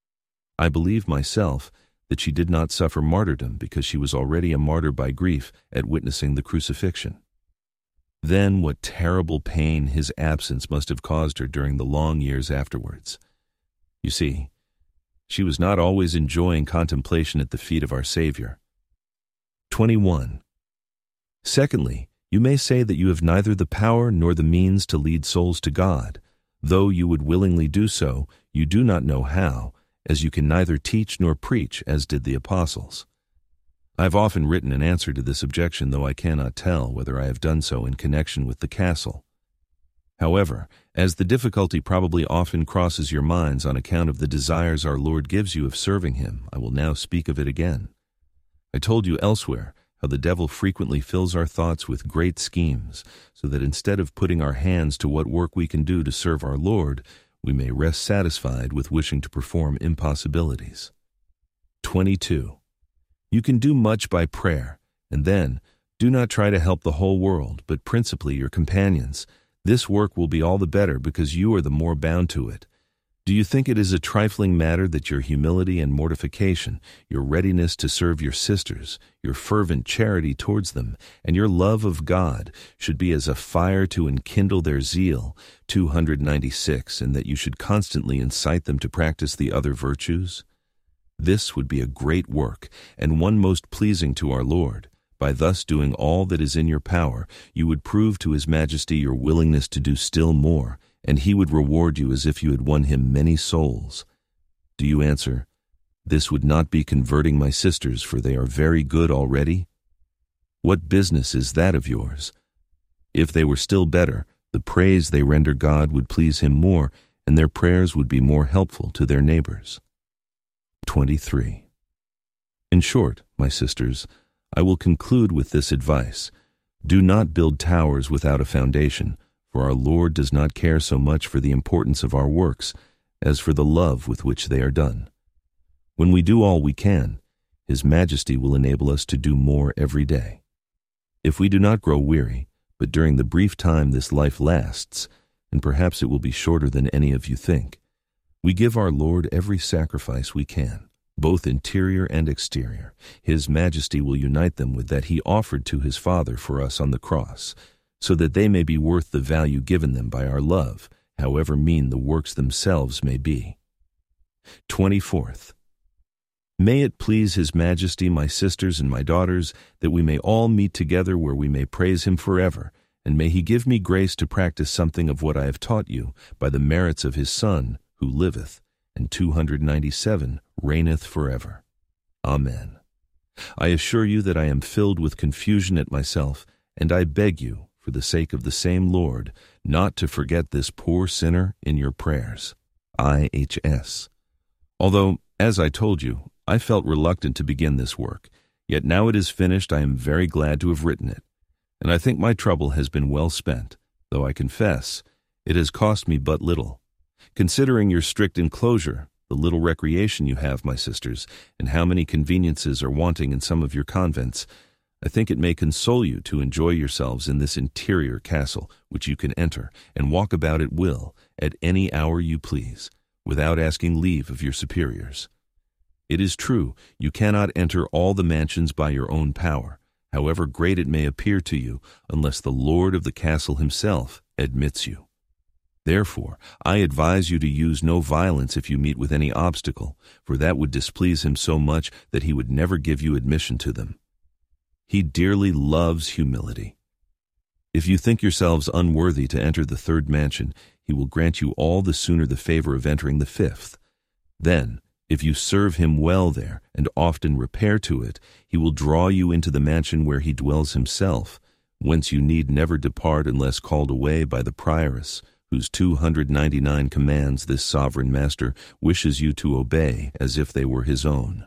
I believe myself that she did not suffer martyrdom because she was already a martyr by grief at witnessing the crucifixion. Then what terrible pain his absence must have caused her during the long years afterwards. You see, she was not always enjoying contemplation at the feet of our Savior. twenty-one. Secondly, you may say that you have neither the power nor the means to lead souls to God. Though you would willingly do so, you do not know how, as you can neither teach nor preach as did the apostles. I have often written an answer to this objection, though I cannot tell whether I have done so in connection with the castle. However, as the difficulty probably often crosses your minds on account of the desires our Lord gives you of serving Him, I will now speak of it again. I told you elsewhere how the devil frequently fills our thoughts with great schemes, so that instead of putting our hands to what work we can do to serve our Lord, we may rest satisfied with wishing to perform impossibilities. twenty-two. You can do much by prayer, and then do not try to help the whole world, but principally your companions. This work will be all the better because you are the more bound to it. Do you think it is a trifling matter that your humility and mortification, your readiness to serve your sisters, your fervent charity towards them, and your love of God should be as a fire to enkindle their zeal, two hundred ninety-six, and that you should constantly incite them to practice the other virtues? This would be a great work, and one most pleasing to our Lord. By thus doing all that is in your power, you would prove to His Majesty your willingness to do still more, and He would reward you as if you had won Him many souls. Do you answer, "This would not be converting my sisters, for they are very good already"? What business is that of yours? If they were still better, the praise they render God would please Him more, and their prayers would be more helpful to their neighbors. twenty-three. In short, my sisters, I will conclude with this advice. Do not build towers without a foundation, for our Lord does not care so much for the importance of our works as for the love with which they are done. When we do all we can, His Majesty will enable us to do more every day. If we do not grow weary, but during the brief time this life lasts, and perhaps it will be shorter than any of you think, we give our Lord every sacrifice we can, both interior and exterior. His Majesty will unite them with that He offered to His Father for us on the cross, so that they may be worth the value given them by our love, however mean the works themselves may be. twenty-fourth. May it please His Majesty, my sisters and my daughters, that we may all meet together where we may praise Him forever, and may He give me grace to practice something of what I have taught you by the merits of His Son, who liveth, and two hundred ninety-seven reigneth forever. Amen. I assure you that I am filled with confusion at myself, and I beg you, for the sake of the same Lord, not to forget this poor sinner in your prayers. I H S Although, as I told you, I felt reluctant to begin this work, yet now it is finished I am very glad to have written it, and I think my trouble has been well spent, though I confess it has cost me but little. Considering your strict enclosure, the little recreation you have, my sisters, and how many conveniences are wanting in some of your convents, I think it may console you to enjoy yourselves in this interior castle, which you can enter and walk about at will, at any hour you please, without asking leave of your superiors. It is true, you cannot enter all the mansions by your own power, however great it may appear to you, unless the Lord of the castle Himself admits you. Therefore, I advise you to use no violence if you meet with any obstacle, for that would displease Him so much that He would never give you admission to them. He dearly loves humility. If you think yourselves unworthy to enter the third mansion, he will grant you all the sooner the favor of entering the fifth. Then, if you serve him well there and often repair to it, he will draw you into the mansion where he dwells himself, whence you need never depart unless called away by the prioress, whose two hundred ninety-nine commands this sovereign master wishes you to obey as if they were his own.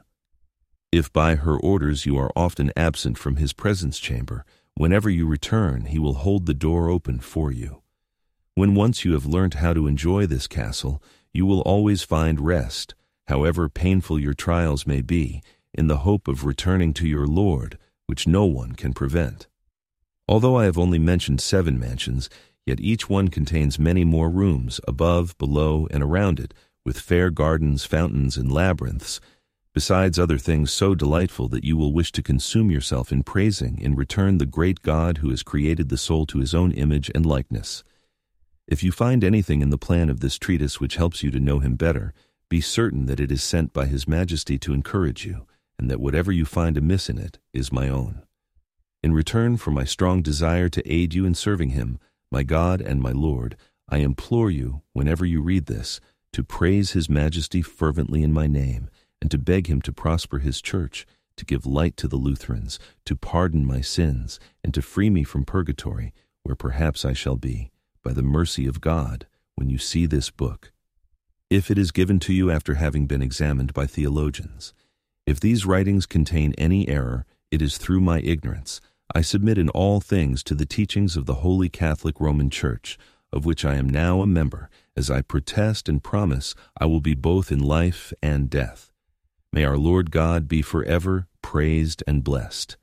If by her orders you are often absent from his presence chamber, whenever you return he will hold the door open for you. When once you have learnt how to enjoy this castle, you will always find rest, however painful your trials may be, in the hope of returning to your Lord, which no one can prevent. Although I have only mentioned seven mansions, yet each one contains many more rooms, above, below, and around it, with fair gardens, fountains, and labyrinths, besides other things so delightful that you will wish to consume yourself in praising in return the great God who has created the soul to his own image and likeness. If you find anything in the plan of this treatise which helps you to know him better, be certain that it is sent by his majesty to encourage you, and that whatever you find amiss in it is my own. In return for my strong desire to aid you in serving him, my God and my Lord, I implore you, whenever you read this, to praise his majesty fervently in my name, and to beg him to prosper his church, to give light to the Lutherans, to pardon my sins, and to free me from purgatory, where perhaps I shall be, by the mercy of God, when you see this book, if it is given to you after having been examined by theologians. If these writings contain any error, it is through my ignorance. I submit in all things to the teachings of the Holy Catholic Roman Church, of which I am now a member, as I protest and promise I will be both in life and death. May our Lord God be forever praised and blessed.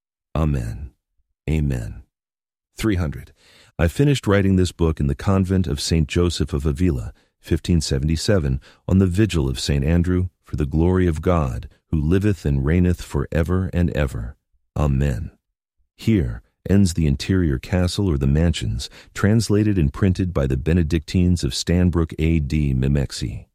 Amen. Amen. three hundred. I finished writing this book in the convent of Saint Joseph of Avila, fifteen seventy-seven, on the vigil of Saint Andrew, for the glory of God, who liveth and reigneth for ever and ever. Amen. Here ends the interior castle or the mansions, translated and printed by the Benedictines of Stanbrook A D Mimexi.